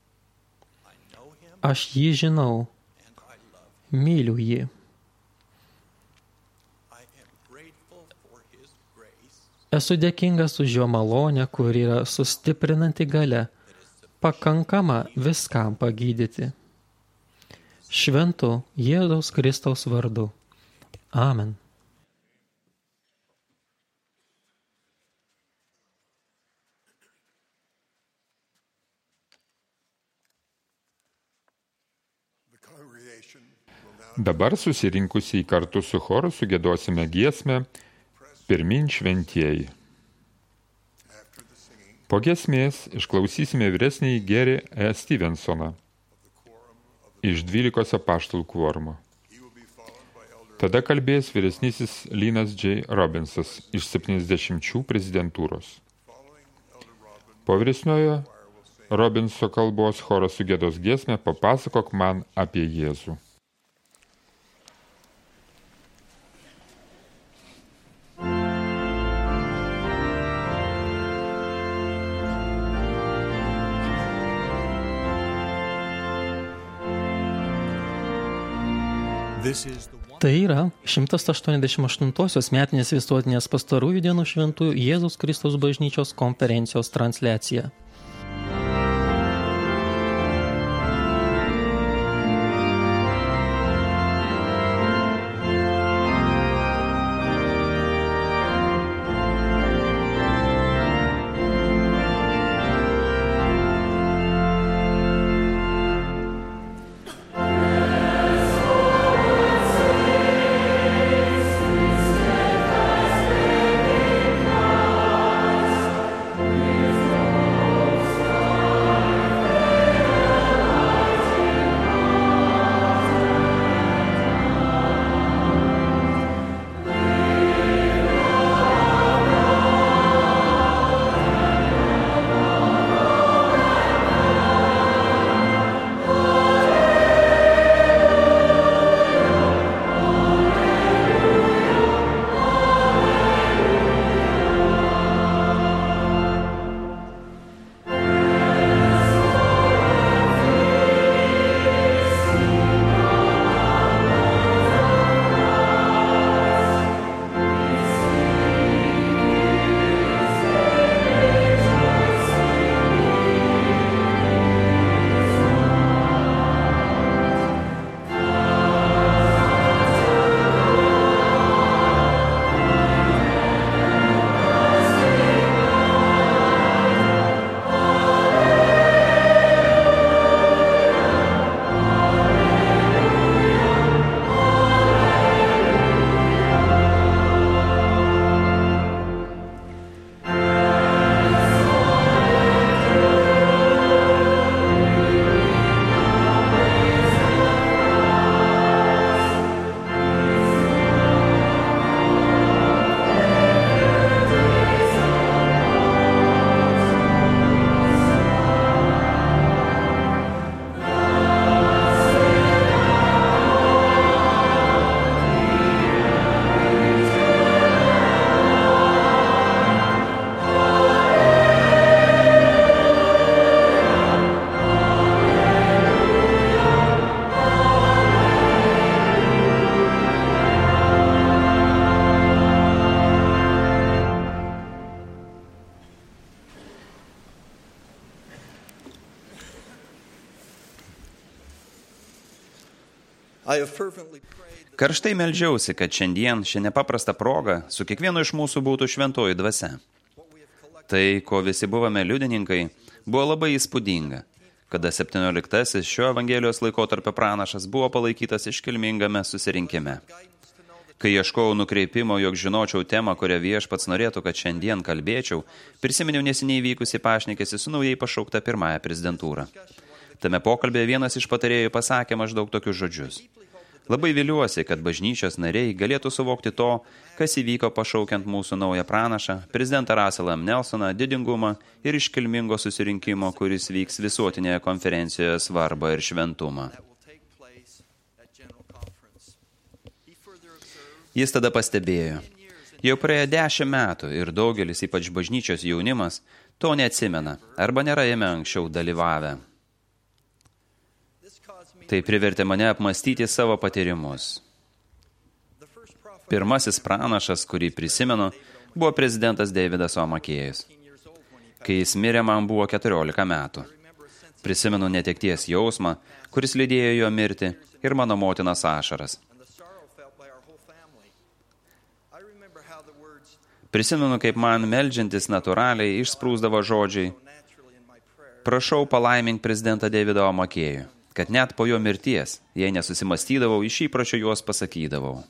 Aš jį žinau, myliu jį. Esu dėkingas už jo malonę, kur yra sustiprinanti galia, pakankama viskam pagydyti. Šventu Jėzaus Kristaus vardu. Amen. Dabar susirinkusiai kartu su choru sugėdosime giesmę Pirmyn šventieji. Po giesmės išklausysime vyresnįjį Gary E. Stevensoną iš 12 apaštalų kvorumo. Tada kalbės vyresnysis Lynas J. Robinsas iš 70 prezidentūros. Po vyresniojo Robinso kalbos choras sugėdos giesmę Papasakok man apie Jėzų. Tai yra 188 metinės visuotinės pastarųjų dienų šventųjų Jėzaus Kristaus bažnyčios konferencijos transliacija. Karštai meldžiausi, kad šiandien šią nepaprastą progą su kiekvienu iš mūsų būtų šventoji dvasia. Tai, ko visi buvome liudininkai, buvo labai įspūdinga, kada 17 šio Evangelijos laikotarpio pranašas buvo palaikytas iškilmingame susirinkime. Kai ieškojau nukreipimo, jog žinočiau temą, kurią Viešpats norėtų, kad šiandien kalbėčiau, prisiminiau neseniai vykusį pašnekesį su naujai pašaukta pirmąja prezidentūra. Tame pokalbėje vienas iš patarėjų pasakė maždaug tokius žodžius. Labai viliuosi, kad bažnyčios nariai galėtų suvokti to, kas įvyko pašaukiant mūsų naują pranašą, prezidentą Russellą M. Nelsoną, didingumą ir iškilmingo susirinkimo, kuris vyks visuotinėje konferencijoje svarbą ir šventumą. Jis tada pastebėjo, jau praėjo 10 metų ir daugelis, ypač bažnyčios jaunimas, to neatsimena arba nėra jame anksčiau dalyvavę. Tai privertė mane apmastyti savo patyrimus. Pirmasis pranašas, kurį prisimenu, buvo prezidentas Davidas O. Makėjus. Kai jis mirė, man buvo 14 metų. Prisimenu netekties jausmą, kuris lydėjo jo mirtį, ir mano motinos ašaras. Prisimenu, kaip man meldžiantis natūraliai išsprūsdavo žodžiai: prašau palaimink prezidentą Davidą O. Makėjų, kad net po jo mirties, jei nesusimastydavau, iš įpročio juos pasakydavau.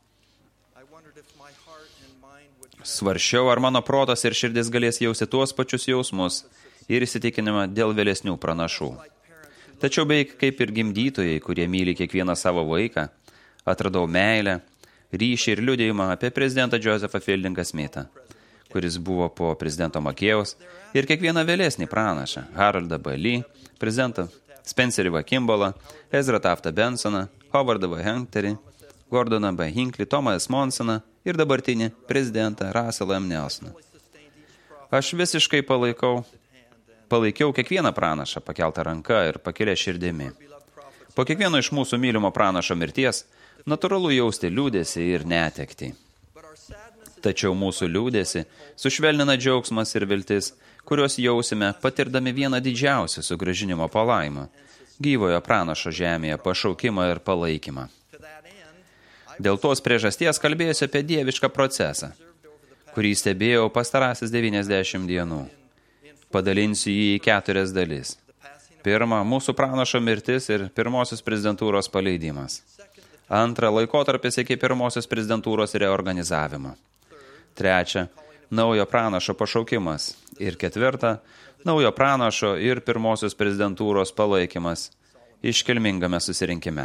Svarsčiau, ar mano protas ir širdis galės jausti tuos pačius jausmus ir įsitikinimą dėl vėlesnių pranašų. Tačiau beveik kaip ir gimdytojai, kurie myli kiekvieną savo vaiką, atradau meilę, ryšį ir liudijimą apie prezidentą Josephą Fieldingą Smithą, kuris buvo po prezidento Makėjaus, ir kiekvieną vėlesnį pranašą, Harold B. Lee, prezidentą Spencerį V. Kimballą, Ezra Taftą Bensoną, Howardą V. Hunterį, Gordoną B. Hinckley, Tomą S. Monsoną ir dabartinį prezidentą Russellą M. Nelsoną. Aš visiškai palaikiau kiekvieną pranašą pakeltą ranką ir pakėlę širdimi. Po kiekvieno iš mūsų mylimo pranašo mirties natūralu jausti liūdesį ir netektį. Tačiau mūsų liūdesį sušvelnina džiaugsmas ir viltis, kuriuos jausime patirdami vieną didžiausią sugrąžinimo palaimą – gyvojo pranašo žemėje pašaukimą ir palaikymą. Dėl tos priežasties kalbėsiu apie dievišką procesą, kurį stebėjau pastarasis 90 dienų. Padalinsiu jį į 4 dalis. Pirma, mūsų pranašo mirtis ir pirmosios prezidentūros paleidimas. Antra, laikotarpis iki pirmosios prezidentūros reorganizavimo. Trečia, naujo pranašo pašaukimas. Ir ketvirta, naujo pranašo ir pirmosios prezidentūros palaikymas iškilmingame susirinkime.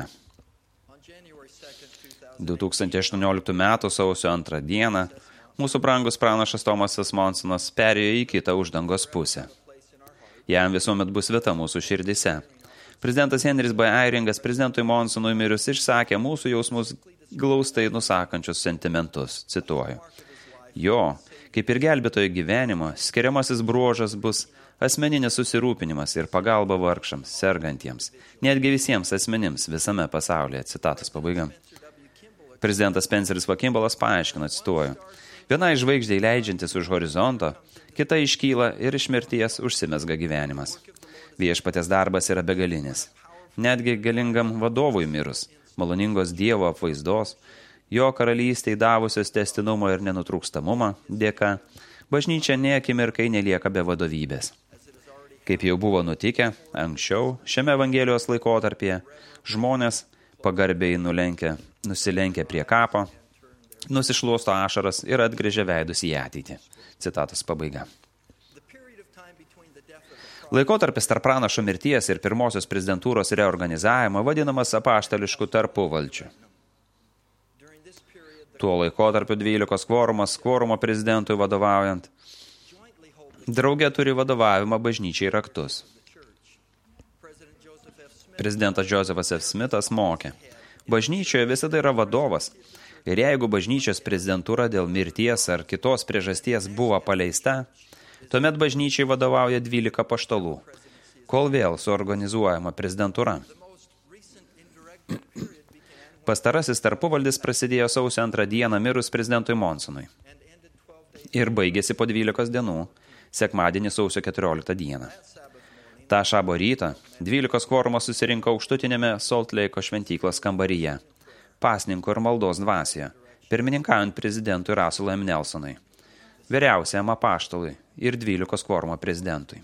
2018 m. sausio 2 dieną mūsų brangus pranašas Tomasas Monsonas perėjo į kitą uždangos pusę. Jam visuomet bus vieta mūsų širdise. Prezidentas Henris B. Eyringas prezidentui Monsonui mirus išsakė mūsų jausmus glaustai nusakančius sentimentus, cituoju. Jo, kaip ir gelbėtojo gyvenimo, skiriamasis bruožas bus asmeninis susirūpinimas ir pagalba vargšams, sergantiems, netgi visiems asmenims visame pasaulyje, citatos pabaiga. Prezidentas Spenceris V. Kimballas paaiškino, cituoju, viena iš žvaigždžiai leidžiantis už horizonto, kita iškyla ir iš mirties užsimesga gyvenimas. Viešpaties darbas yra begalinis. Netgi galingam vadovui mirus, maloningos Dievo apvaizdos, jo karalystei davusios tęstinumą ir nenutrūkstamumą dėka, bažnyčia nė akimirkai nelieka be vadovybės. Kaip jau buvo nutikę, anksčiau, šiame Evangelijos laikotarpyje, žmonės pagarbiai nusilenkia prie kapo, nusišluosto ašaras ir atgręžia veidus į ateitį. Citatos pabaiga. Laikotarpis tarp pranašo mirties ir pirmosios prezidentūros reorganizavimo vadinamas apaštališku tarpuvaldžiu. Tuo laikotarpiu 12 kvorumo prezidentui vadovaujant, drauge turi vadovavimą bažnyčiai raktus. Prezidentas Josephas F. Smithas mokė, bažnyčioje visada yra vadovas ir jeigu bažnyčios prezidentūra dėl mirties ar kitos priežasties buvo paleista, tuomet bažnyčiai vadovauja 12 apaštalų, kol vėl suorganizuojama prezidentūra. Pastarasis tarpuvaldis prasidėjo sausio 2 dieną mirus prezidentui Monsonui ir baigėsi po 12 dienų, sekmadienį sausio 14 dieną. Ta šabo rytą 12 kvorumas susirinko aukštutinėme Salt Lake'o šventyklos kambaryje, pasninko ir maldos dvasioje, pirmininkaujant prezidentui Russellui M. Nelsonui, vyriausiajam apaštalui ir 12 kvorumo prezidentui.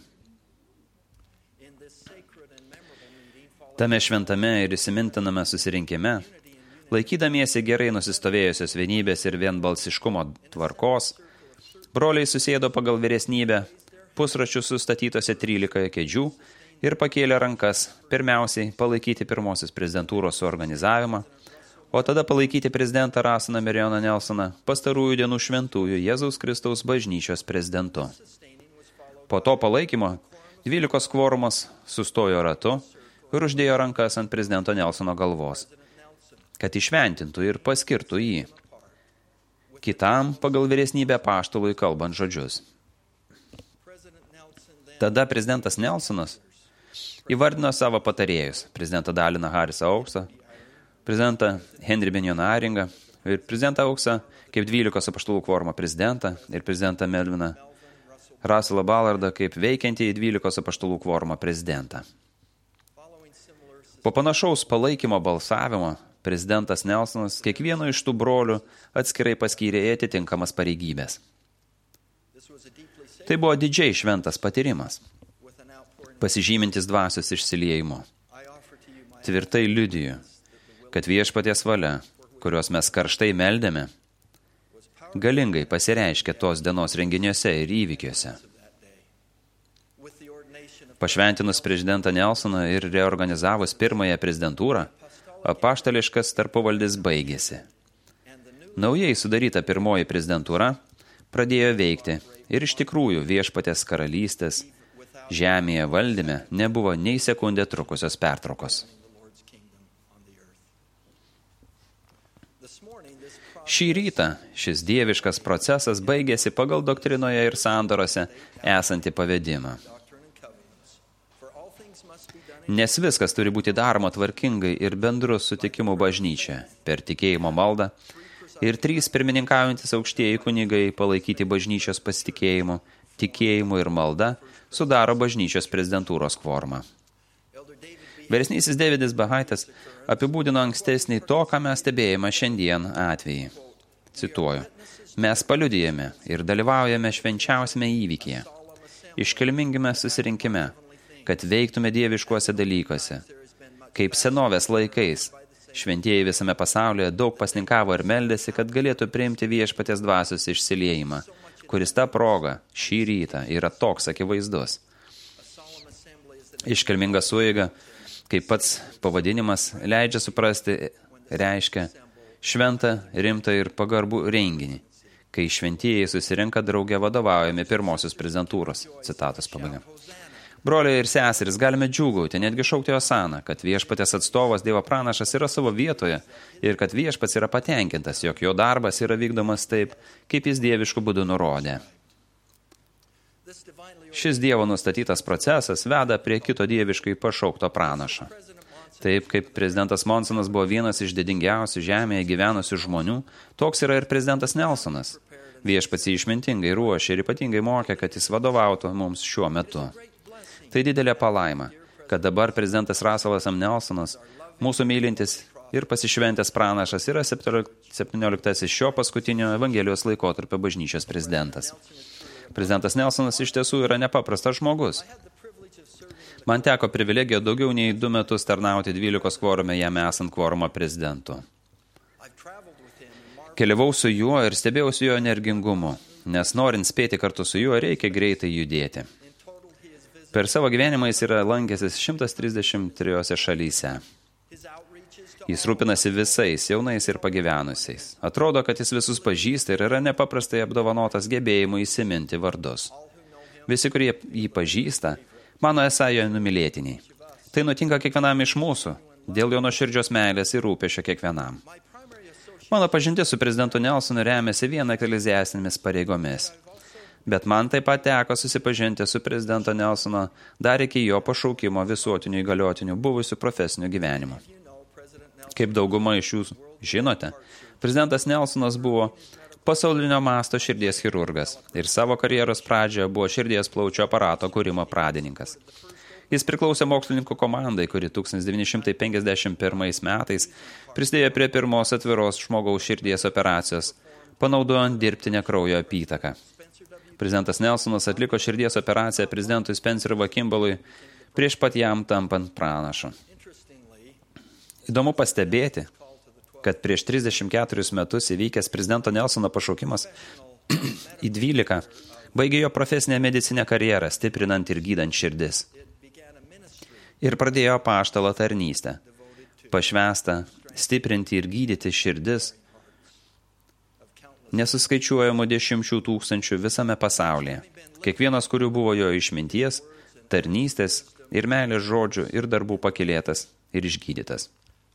Tame šventame ir įsimintiname susirinkime, laikydamiesi gerai nusistovėjusios vienybės ir vienbalsiškumo tvarkos, broliai susėdo pagal vyresnybę pusračius sustatytose 13 kėdžių ir pakėlė rankas pirmiausiai palaikyti pirmosios prezidentūros suorganizavimą, o tada palaikyti prezidentą Russellą Marijoną Nelsoną pastarųjų dienų šventųjų Jėzaus Kristaus bažnyčios prezidentu. Po to palaikymo 12 kvorumas sustojo ratu ir uždėjo rankas ant prezidento Nelsono galvos, kad išventintų ir paskirtų jį, kitam pagal vyresnybę apaštalui kalbant žodžius. Tada prezidentas Nelsonas įvardino savo patarėjus, prezidentą Daliną Harrisą Auksą, prezidentą Henry Benjoną Aringą ir prezidentą Auksą kaip 12 apaštalų kvorumo prezidentą ir prezidentą Melviną Russellą Ballardą kaip veikiantį 12 apaštalų kvorumo prezidentą. Po panašaus palaikymo balsavimo prezidentas Nelsonas kiekvieno iš tų brolių atskirai paskyrė atitinkamas pareigybės. Tai buvo didžiai šventas patyrimas, pasižymintis dvasios išsiliejimo. Tvirtai liudiju, kad viešpaties valia, kurios mes karštai meldėme, galingai pasireiškia tos dienos renginiuose ir įvykiuose. Pašventinus prezidentą Nelsoną ir reorganizavus pirmąją prezidentūrą, apaštališkas tarpuvaldis baigėsi. Naujai sudaryta pirmoji prezidentūra pradėjo veikti ir iš tikrųjų viešpaties karalystės žemėje valdyme nebuvo nei sekundę trukusios pertraukos. Šį rytą šis dieviškas procesas baigėsi pagal doktrinoje ir sandorose esantį pavedimą. Nes viskas turi būti daroma tvarkingai ir bendru sutikimu bažnyčia, per tikėjimo maldą, ir 3 pirmininkaujantis aukštieji kunigai palaikyti bažnyčios pasitikėjimu, tikėjimu ir malda sudaro bažnyčios prezidentūros kvorumą. Vyresnysis Davidas Bahaitas apibūdino ankstesnį to, ką mes stebėjome šiandien atvejį. Cituoju, mes paliudijame ir dalyvaujame švenčiausiame įvykyje, iškilmingime susirinkime, kad veiktume dieviškuose dalykuose. Kaip senovės laikais, šventieji visame pasaulyje daug pasninkavo ir meldėsi, kad galėtų priimti viešpaties dvasios išsiliejimą, kuris ta proga šį rytą yra toks akivaizdus. Iškilminga sueiga, kaip pats pavadinimas leidžia suprasti, reiškia šventą, rimtą ir pagarbų renginį, kai šventieji susirenka drauge vadovaujami pirmosios prezidentūros. Citatos pabaiga. Broliai ir seserys, galime džiūgauti, netgi šaukti Osaną, kad viešpatės atstovas Dievo pranašas yra savo vietoje ir kad viešpats yra patenkintas, jog jo darbas yra vykdomas taip, kaip jis dievišku būdu nurodė. Šis Dievo nustatytas procesas veda prie kito dieviškai pašaukto pranašo. Taip kaip prezidentas Monsonas buvo vienas iš didingiausių žemėje gyvenusių žmonių, toks yra ir prezidentas Nelsonas. Viešpats jį išmintingai ruošė ir ypatingai mokė, kad jis vadovautų mums šiuo metu. Tai didelė palaima, kad dabar prezidentas Russellas M. Nelsonas, mūsų mylintis ir pasišventęs pranašas, yra 17 šio paskutinio Evangelijos laikotarpio bažnyčios prezidentas. Prezidentas Nelsonas iš tiesų yra nepaprastas žmogus. Man teko privilegija daugiau nei 2 metus tarnauti 12 kvorume jam esant kvorumo prezidentu. Keliavau su juo ir stebėjausi jo energingumu, nes norint spėti kartu su juo reikia greitai judėti. Per savo gyvenimą jis yra lankęsis 133 šalyse. Jis rūpinasi visais, jaunais ir pagyvenusiais. Atrodo, kad jis visus pažįsta ir yra nepaprastai apdovanotas gebėjimu įsiminti vardus. Visi, kurie jį pažįsta, mano esą jo numylėtiniai. Tai nutinka kiekvienam iš mūsų, dėl jo nuoširdžios meilės ir rūpesčio kiekvienam. Mano pažintis su prezidentu Nelsonu remiasi vien ekleziastinėmis pareigomis. Bet man taip pat teko susipažinti su prezidento Nelsono dar iki jo pašaukimo visuotinių įgaliotinių buvusių profesinių gyvenimų. Kaip dauguma iš jūsų žinote, prezidentas Nelsonas buvo pasaulinio masto širdies chirurgas ir savo karjeros pradžioje buvo širdies plaučių aparato kūrimo pradininkas. Jis priklausė mokslininkų komandai, kuri 1951 metais prisidėjo prie pirmos atviros žmogaus širdies operacijos, panaudojant dirbtinę kraujo apytaką. Prezidentas Nelsonas atliko širdies operaciją prezidentui Spencerui Kimballui prieš pat jam tampant pranašu. Įdomu pastebėti, kad prieš 34 metus įvykęs prezidento Nelsono pašaukimas į 12 baigė jo profesinę medicinę karjerą, stiprinant ir gydant širdis. ir pradėjo apaštalo tarnystę, pašvęstą stiprinti ir gydyti širdis nesuskaičiuojamų 10 000 visame pasaulyje, kiekvienas, kurių buvo jo išminties, tarnystės ir meilės žodžių ir darbų pakylėtas ir išgydytas.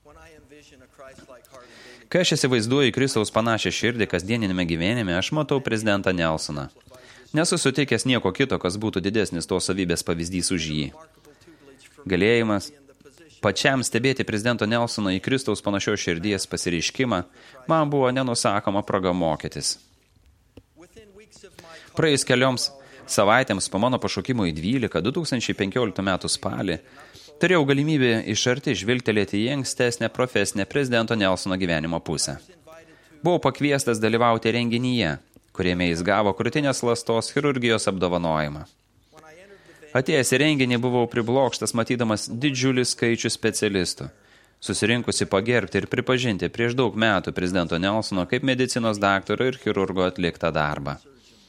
Kai aš įsivaizduoju Kristaus panašią širdį kasdieninėme gyvenime, aš matau prezidentą Nelsoną. Nesu suteikęs nieko kito, kas būtų didesnis tos savybės pavyzdys už jį. Galėjimas pačiam stebėti prezidento Nelsono į Kristaus panašios širdies pasireiškimą man buvo nenusakoma proga mokytis. Praėjus kelioms savaitėms po mano pašaukimo į 2015 metų spalį, turėjau galimybę iš arti žvilgtelėti į ankstesnę profesinę prezidento Nelsono gyvenimo pusę. Buvau pakviestas dalyvauti renginyje, kuriame jis gavo krūtinės ląstos chirurgijos apdovanojimą. Atėjęs į renginį buvau priblokštas, matydamas didžiulį skaičių specialistų, susirinkusi pagerbti ir pripažinti prieš daug metų prezidento Nelsono kaip medicinos daktaro ir chirurgo atliktą darbą.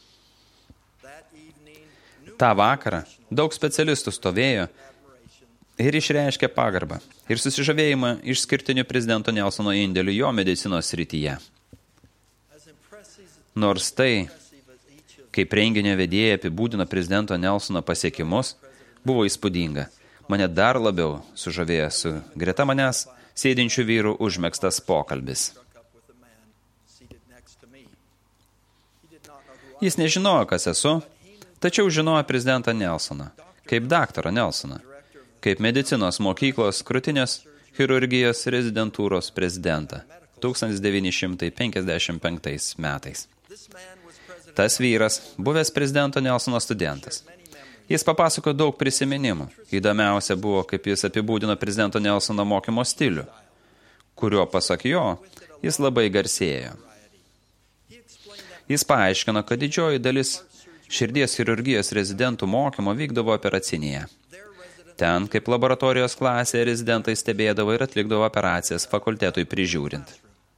Ta vakarą daug specialistų stovėjo ir išreiškė pagarbą ir susižavėjimą išskirtiniu prezidento Nelsono indėliu jo medicinos srityje. Nors tai, kaip renginio vedėja apibūdino prezidento Nelsono pasiekimus, buvo įspūdinga. Mane dar labiau sužavėjo su greta manęs sėdinčių vyrų užmegztas pokalbis. Jis nežinojo, kas esu, tačiau žinojo prezidentą Nelsoną, kaip daktarą Nelsoną, kaip medicinos mokyklos krūtinės chirurgijos rezidentūros prezidentą 1955 metais. Tas vyras, buvęs prezidento Nelsono studentas. Jis papasako daug prisiminimų. Įdomiausia buvo, kaip jis apibūdino prezidento Nelsono mokymo stilių, kurio, pasak jo, jis labai garsėjo. Jis paaiškino, kad didžioji dalis širdies chirurgijos rezidentų mokymo vykdavo operacinėje. Ten, kaip laboratorijos klasėje, rezidentai stebėdavo ir atlikdavo operacijas fakultetui prižiūrint.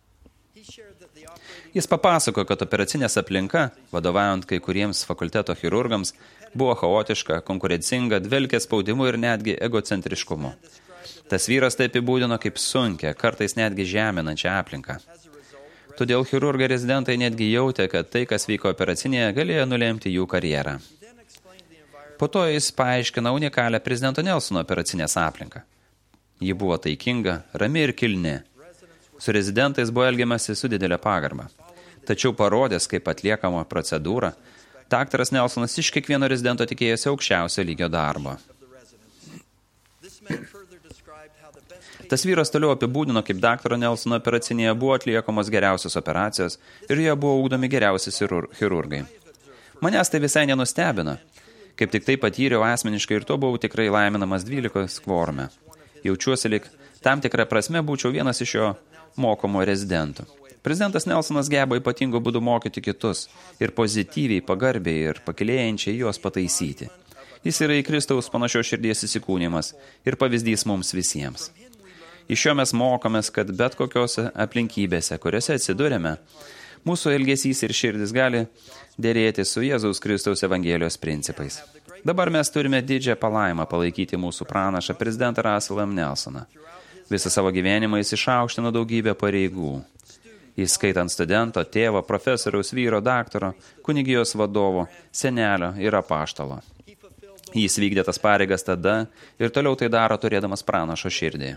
Jis papasako, kad operacinės aplinka, vadovaujant kai kuriems fakulteto chirurgams, buvo chaotiška, konkurencinga, dvelkė spaudimu ir netgi egocentriškumu. Tas vyras tai apibūdino kaip sunkią, kartais netgi žeminančią aplinką. Todėl chirurgai rezidentai netgi jautė, kad tai, kas vyko operacinėje, galėjo nulemti jų karjerą. Po to jis paaiškina unikalią prezidento Nelsono operacinės aplinką. Ji buvo taikinga, rami ir kilni. Su rezidentais buvo elgiamasi su didelė pagarba. Tačiau parodęs, kaip atliekama procedūra, daktaras Nelsonas iš kiekvieno rezidento tikėjosi aukščiausio lygio darbo. Tas vyras toliau apibūdino, kaip daktaro Nelsono operacinėje buvo atliekamos geriausios operacijos ir joje buvo ugdomi geriausi chirurgai. Manęs tai visai nenustebino. Kaip tik tai patyriau asmeniškai ir to buvau tikrai laiminamas 12 kvorume. Jaučiuosi lyg tam tikrą prasme būčiau vienas iš jo mokomo rezidentų. Prezidentas Nelsonas geba ypatingo būdu mokyti kitus ir pozityviai, pagarbiai ir pakilėjančiai juos pataisyti. Jis yra į Kristaus panašios širdies įsikūnimas ir pavyzdys mums visiems. Iš jo mes mokomės, kad bet kokiose aplinkybėse, kuriuose atsidurėme, mūsų elgesys ir širdis gali dėrėti su Jėzaus Kristaus Evangelijos principais. Dabar mes turime didžią palaimą palaikyti mūsų pranašą prezidentą Russell M. Nelsoną. Visą savo gyvenimą jis išaukštino daugybę pareigų, įskaitant studento, tėvo, profesoriaus, vyro, daktaro, kunigijos vadovo, senelio ir apaštalo. Jis vykdė tas pareigas tada ir toliau tai daro turėdamas pranašo širdį.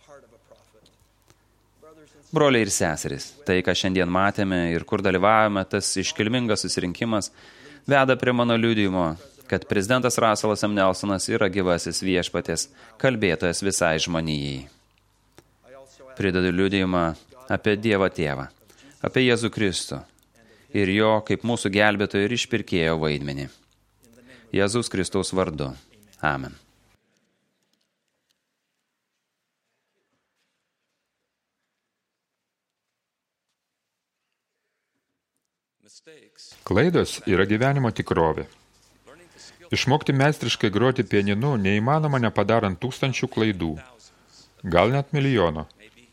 Broliai ir seserys, tai, ką šiandien matėme ir kur dalyvavome, tas iškilmingas susirinkimas, veda prie mano liudijimo, kad prezidentas Russellas M. Nelsonas yra gyvasis viešpaties, kalbėtojas visai žmonijai. Pridedu liudijimą apie Dievą Tėvą, apie Jėzų Kristų ir jo kaip mūsų gelbėtojo ir išpirkėjo vaidmenį. Jėzaus Kristaus vardu. Amen. Klaidos yra gyvenimo tikrovė. Išmokti meistriškai groti pianinu neįmanoma nepadarant 1000 klaidų, gal net milijono.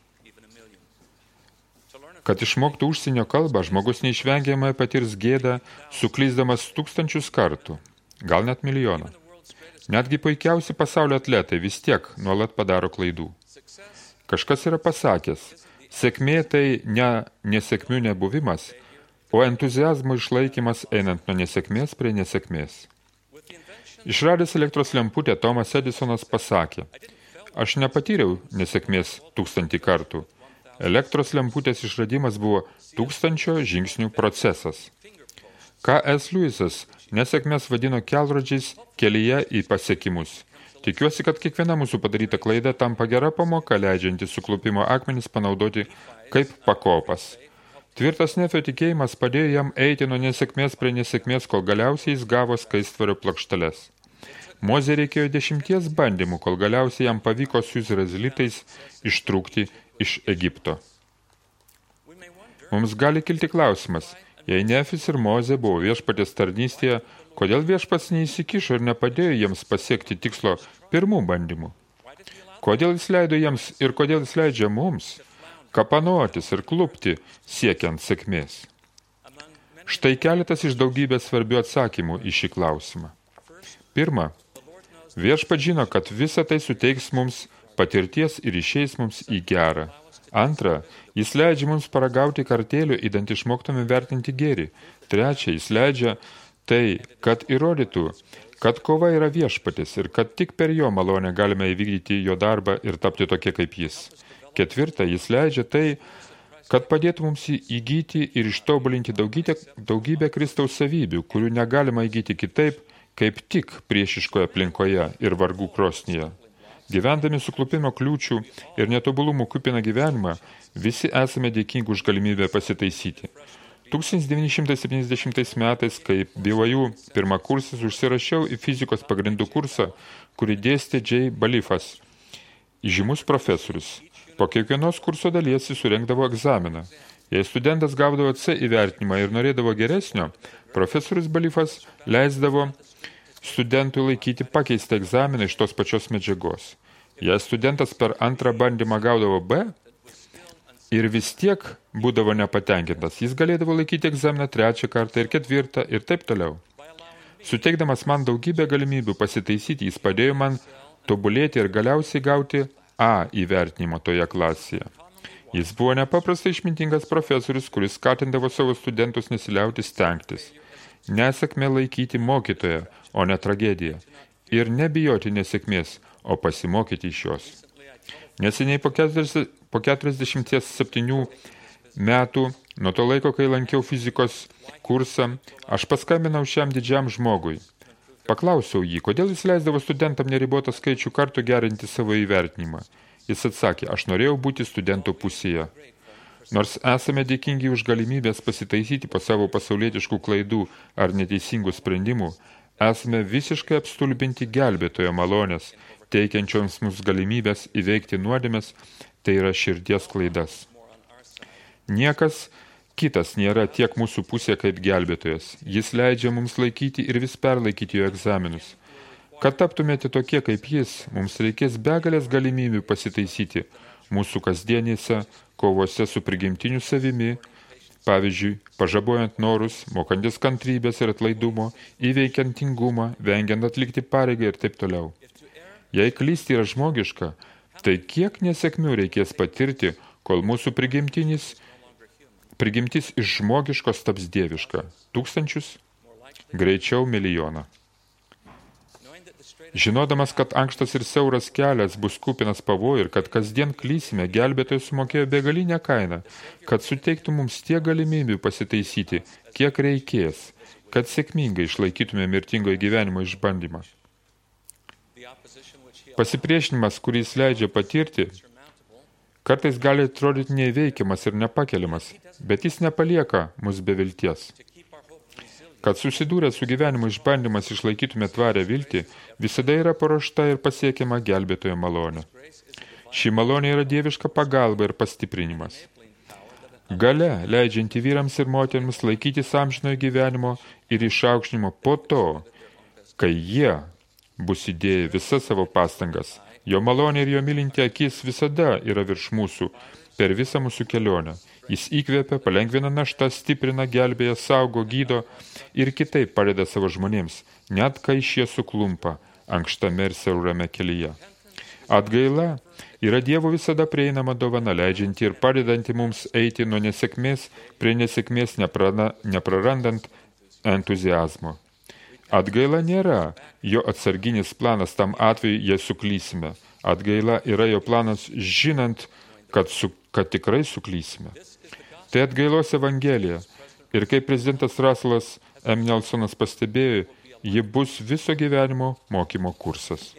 Kad išmoktų užsienio kalbą, žmogus neišvengiamai patirs gėdą, suklysdamas 1000 kartų, gal net milijoną. Netgi puikiausi pasaulio atletai vis tiek nuolat padaro klaidų. Kažkas yra pasakęs, sėkmė tai ne nesėkmių nebuvimas, o entuziazmo išlaikymas einant nuo nesėkmės prie nesėkmės. Išradęs elektros lemputę, Tomas Edisonas pasakė, aš nepatyriau nesėkmės 1000 kartų. Elektros lemputės išradimas buvo 1000 žingsnių procesas. K.S. Lewisas nesėkmės vadino kelrodžiais kelyje į pasiekimus. Tikiuosi, kad kiekviena mūsų padaryta klaida tampa gera pamoka, leidžianti suklupimo akmenis panaudoti kaip pakopas. Tvirtas Nefio tikėjimas padėjo jam eiti nuo nesėkmės prie nesėkmės, kol galiausiai jis gavo skaistvario plokšteles. Mozei reikėjo 10 bandymų, kol galiausiai jam pavyko su izraelitais ištrūkti iš Egipto. Mums gali kilti klausimas, jei Nefis ir Mozė buvo viešpaties tarnystėje, kodėl viešpats neįsikišo ir nepadėjo jiems pasiekti tikslo pirmų bandymų? Kodėl jis leido jiems ir kodėl jis leidžia mums kapanotis ir klupti siekiant sėkmės? Štai keletas iš daugybės svarbių atsakymų į šį klausimą. Pirma, viešpats žino, kad visa tai suteiks mums patirties ir išeis mums į gerą. Antra, jis leidžia mums paragauti kartėlių, idant išmoktume vertinti gėrį. Trečia, jis leidžia tai, kad įrodytų, kad kova yra viešpatis ir kad tik per jo malonę galime įvykdyti jo darbą ir tapti tokie kaip jis. Ketvirta, jis leidžia tai, kad padėtų mums įgyti ir ištobulinti daugybę Kristaus savybių, kurių negalima įgyti kitaip, kaip tik priešiškoje aplinkoje ir vargų krosnyje. Gyvendami suklupimo kliūčių ir netobulumų kupiną gyvenimą, visi esame dėkingi už galimybę pasitaisyti. 1970 metais, kai BYU pirmakursis, užsirašiau į fizikos pagrindų kursą, kurį dėstė J. Balifas, įžymus profesorius. Po kiekvienos kurso dalies jis surengdavo egzaminą. Jei studentas gaudavo C įvertinimą ir norėdavo geresnio, profesorius Balifas leisdavo studentui laikyti pakeistą egzaminą iš tos pačios medžiagos. Jei studentas per antrą bandymą gaudavo B ir vis tiek būdavo nepatenkintas, jis galėdavo laikyti egzaminą 3 kartą ir 4 ir taip toliau. Suteikdamas man daugybę galimybių pasitaisyti, jis padėjo man tobulėti ir galiausiai gauti A įvertinimą toje klasėje. Jis buvo nepaprastai išmintingas profesorius, kuris skatindavo savo studentus nesiliauti stengtis. Nesėkmę laikyti mokytoją, o ne tragediją. Ir nebijoti nesėkmės, o pasimokyti iš jos. Neseniai po 47 metų, nuo to laiko, kai lankiau fizikos kursą, aš paskambinau šiam didžiam žmogui. Paklausiau jį, kodėl jis leisdavo studentam neribotą skaičių kartų gerinti savo įvertinimą. Jis atsakė, aš norėjau būti studento pusėje. Nors esame dėkingi už galimybės pasitaisyti po savo pasaulietiškų klaidų ar neteisingų sprendimų, esame visiškai apstulbinti gelbėtojo malonės, teikiančioms mums galimybės įveikti nuodėmes, tai yra širdies klaidas. Niekas kitas nėra tiek mūsų pusė kaip gelbėtojas. Jis leidžia mums laikyti ir vis perlaikyti jo egzaminus. Kad taptumėte tokie kaip jis, mums reikės begalės galimybių pasitaisyti mūsų kasdienėse kovose su prigimtiniu savimi, pavyzdžiui, pažabojant norus, mokantis kantrybės ir atlaidumo, įveikiant tingumą, vengiant atlikti pareigą ir taip toliau. Jei klysti yra žmogiška, tai kiek nesėkmių reikės patirti, kol mūsų prigimtis iš žmogiškos taps dieviška. 1000, greičiau milijoną. Žinodamas, kad ankštas ir siauras kelias bus kupinas pavojų ir kad kasdien klysime, gelbėtojas sumokėjo begalinę kainą, kad suteiktų mums tiek galimybių pasitaisyti, kiek reikės, kad sėkmingai išlaikytume mirtingojo gyvenimo išbandymą. Pasipriešinimas, kurį jis leidžia patirti, kartais gali atrodyti neįveikiamas ir nepakeliamas, bet jis nepalieka mus be vilties. Kad susidūrę su gyvenimo išbandymas išlaikytume tvarę viltį, visada yra paruošta ir pasiekiama gelbėtojo malonė. Ši malonė yra dieviška pagalba ir pastiprinimas. Galia, leidžianti vyrams ir moterims laikytis amžinojo gyvenimo ir išaukštinimo po to, kai jie bus įdėję visas savo pastangas. Jo malonė ir jo mylinti akis visada yra virš mūsų per visą mūsų kelionę. Jis įkvėpia, palengvina naštą, stiprina, gelbėja, saugo, gydo ir kitaip padeda savo žmonėms, net kai šie suklumpa, ankštame ir siaurame kelyje. Atgaila yra Dievo visada prieinama dovana, leidžianti ir padedanti mums eiti nuo nesėkmės prie nesėkmės, neprarandant entuziazmo. Atgaila nėra jo atsarginis planas tam atveju, jei suklysime. Atgaila yra jo planas, žinant, kad tikrai suklysime. Tai atgailos evangelija. Ir kaip prezidentas Russellas M. Nelsonas pastebėjo, ji bus viso gyvenimo mokymo kursas.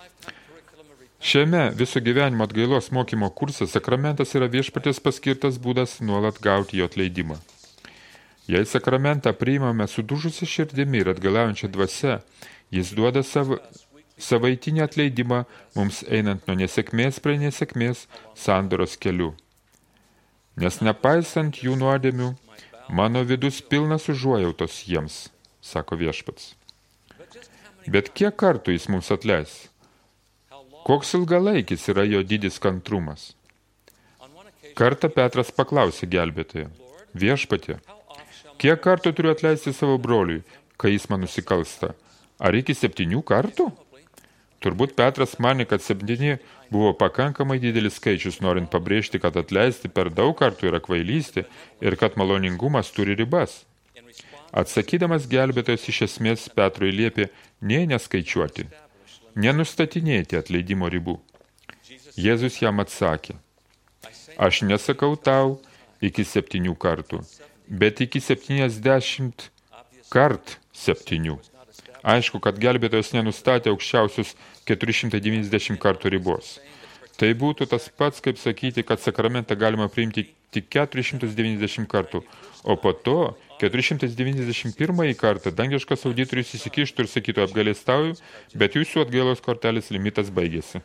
Šiame viso gyvenimo atgailos mokymo kurse sakramentas yra viešpaties paskirtas būdas nuolat gauti jo atleidimą. Jei sakramentą priimame sudužusią širdimi ir atgalaujančią dvasią, jis duoda savaitinį atleidimą mums einant nuo nesėkmės prie nesėkmės sandoros keliu. Nes nepaisant jų nuodėmių, mano vidus pilnas užuojautos jiems, sako viešpats. Bet kiek kartų jis mums atleis? Koks ilgalaikis yra jo didis kantrumas? Kartą Petras paklausė gelbėtoją, viešpatie, kiek kartų turiu atleisti savo broliui, kai jis man nusikalsta? Ar iki 7 kartų? Turbūt Petras manė, kad 7 buvo pakankamai didelis skaičius, norint pabrėžti, kad atleisti per daug kartų yra kvailystė ir kad maloningumas turi ribas. Atsakydamas gelbėtojas iš esmės Petrui liepė neskaičiuoti, nenustatinėti atleidimo ribų. Jėzus jam atsakė, aš nesakau tau iki 7 kartų, bet iki 70 kart 7. Aišku, kad gelbėtojas nenustatė aukščiausius 490 kartų ribos. Tai būtų tas pats, kaip sakyti, kad sakramentą galima priimti tik 490 kartų, o po to 491 kartą dangiškas auditorius įsikištų ir sakytų apgailestauju, bet jūsų atgailos kortelės limitas baigėsi.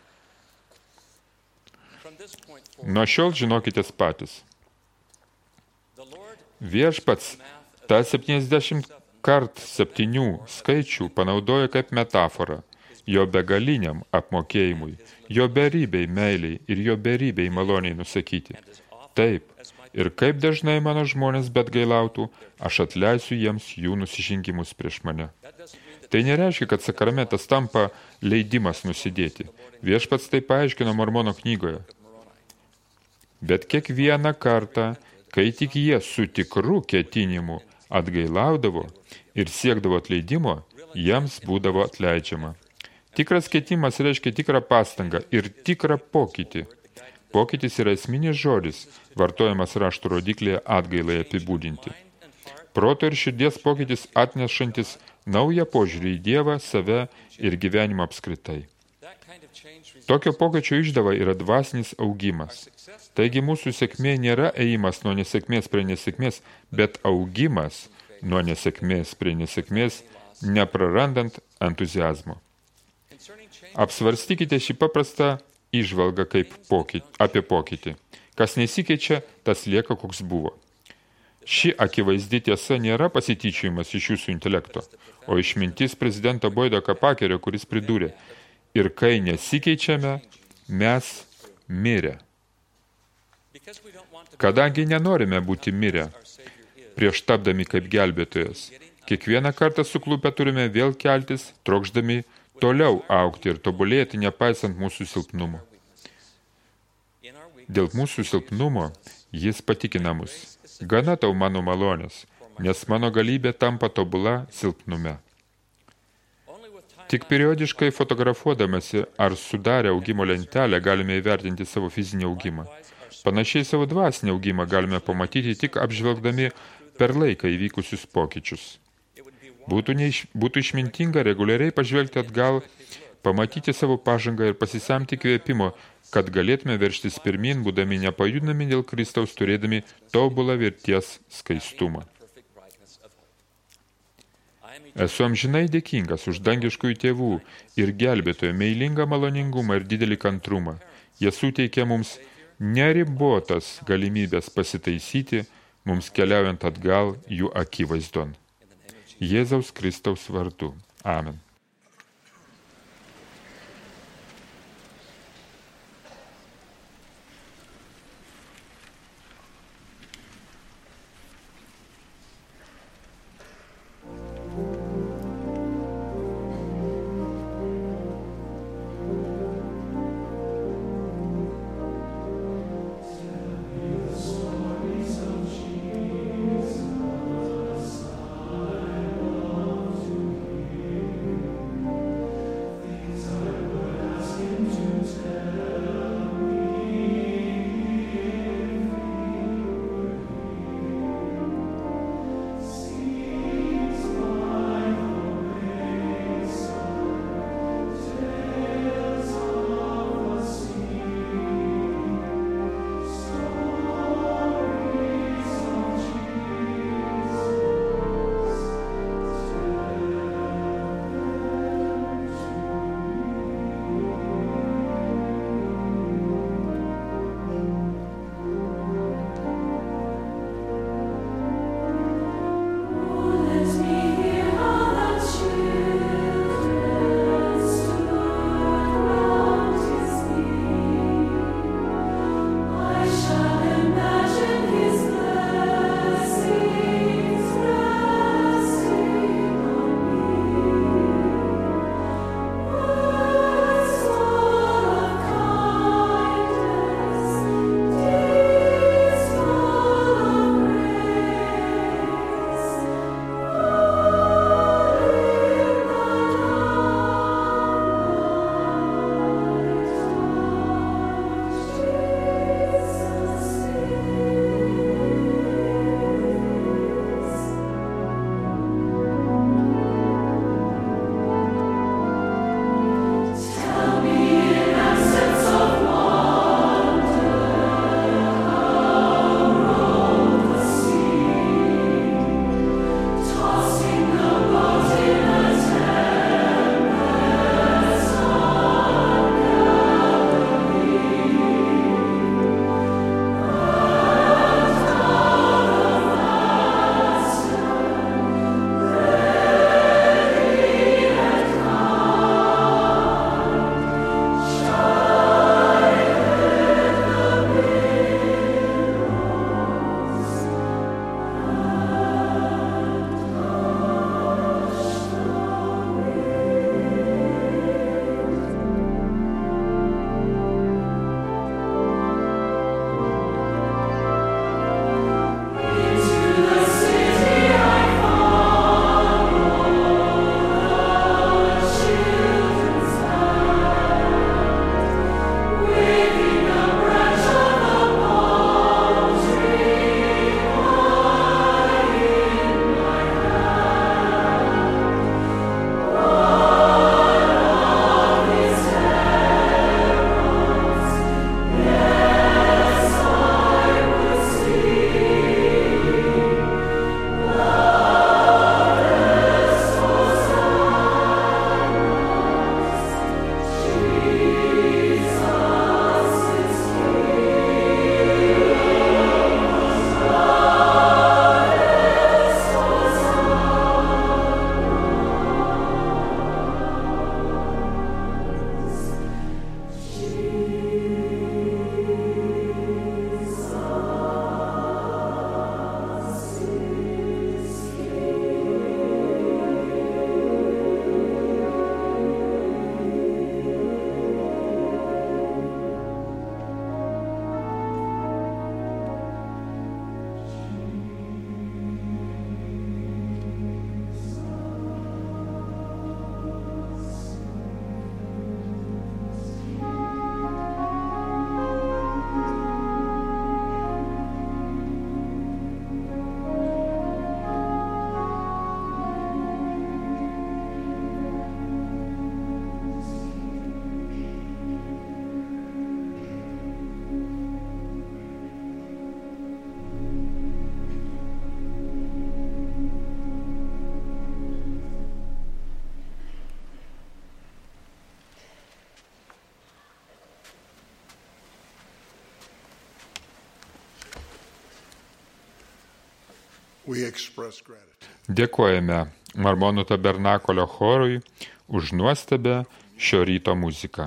Nuo šiol žinokitės patys. Viešpats tą 70 kart 7 skaičių panaudoja kaip metaforą jo begaliniam apmokėjimui, jo beribei meiliai ir jo beribei maloniai nusakyti. Taip, ir kaip dažnai mano žmonės betgailautų, aš atleisiu jiems jų nusižengimus prieš mane. Tai nereiškia, kad sakramentas tampa leidimas nusidėti. Viešpats tai paaiškino Mormono knygoje. Bet kiekvieną kartą, kai tik jie su tikru ketinimu atgailaudavo ir siekdavo atleidimo, jiems būdavo atleidžiama. Tikras ketimas reiškia tikrą pastangą ir tikrą pokytį. Pokytis yra esminis žodis, vartojamas raštų rodiklėje atgailai apibūdinti. Proto ir širdies pokytis atnešantis naują požiūrį į Dievą, save ir gyvenimą apskritai. Tokio pokyčio išdava yra dvasinis augimas. Taigi mūsų sėkmė nėra ėjimas nuo nesėkmės prie nesėkmės, bet augimas nuo nesėkmės prie nesėkmės, neprarandant entuziazmo. Apsvarstykite šį paprastą įžvalgą apie pokytį. Kas nesikeičia, tas lieka koks buvo. Ši akivaizdi tiesa nėra pasityčiojimas iš jūsų intelekto, o išmintis prezidento Boydo Kapakerio, kuris pridūrė, ir kai nesikeičiame, mes mirę. Kadangi nenorime būti mirę, prieš tapdami kaip gelbėtojas, kiekvieną kartą suklupę turime vėl keltis, trokšdami toliau augti ir tobulėti, nepaisant mūsų silpnumo. Dėl mūsų silpnumo jis patikina mus. Gana tau mano malonės, nes mano galybė tampa tobula silpnume. Tik periodiškai fotografuodamasi ar sudarę augimo lentelę galime įvertinti savo fizinį augimą. Panašiai savo dvasinį augimą galime pamatyti tik apžvelgdami per laiką įvykusius pokyčius. Būtų išmintinga reguliariai pažvelgti atgal, pamatyti savo pažangą ir pasisemti kvėpimo, kad galėtume veržtis pirmin, būdami nepajudinami dėl Kristaus, turėdami tobulą verties skaistumą. Esu amžinai dėkingas už dangiškųjų tėvų ir gelbėtojų meilingą maloningumą ir didelį kantrumą. Jie suteikia mums neribotas galimybės pasitaisyti, mums keliaujant atgal jų akivaizdon. Jėzaus Kristaus vardu. Amen. Dėkojame Mormonų tabernakolio chorui už nuostabę šio ryto muziką.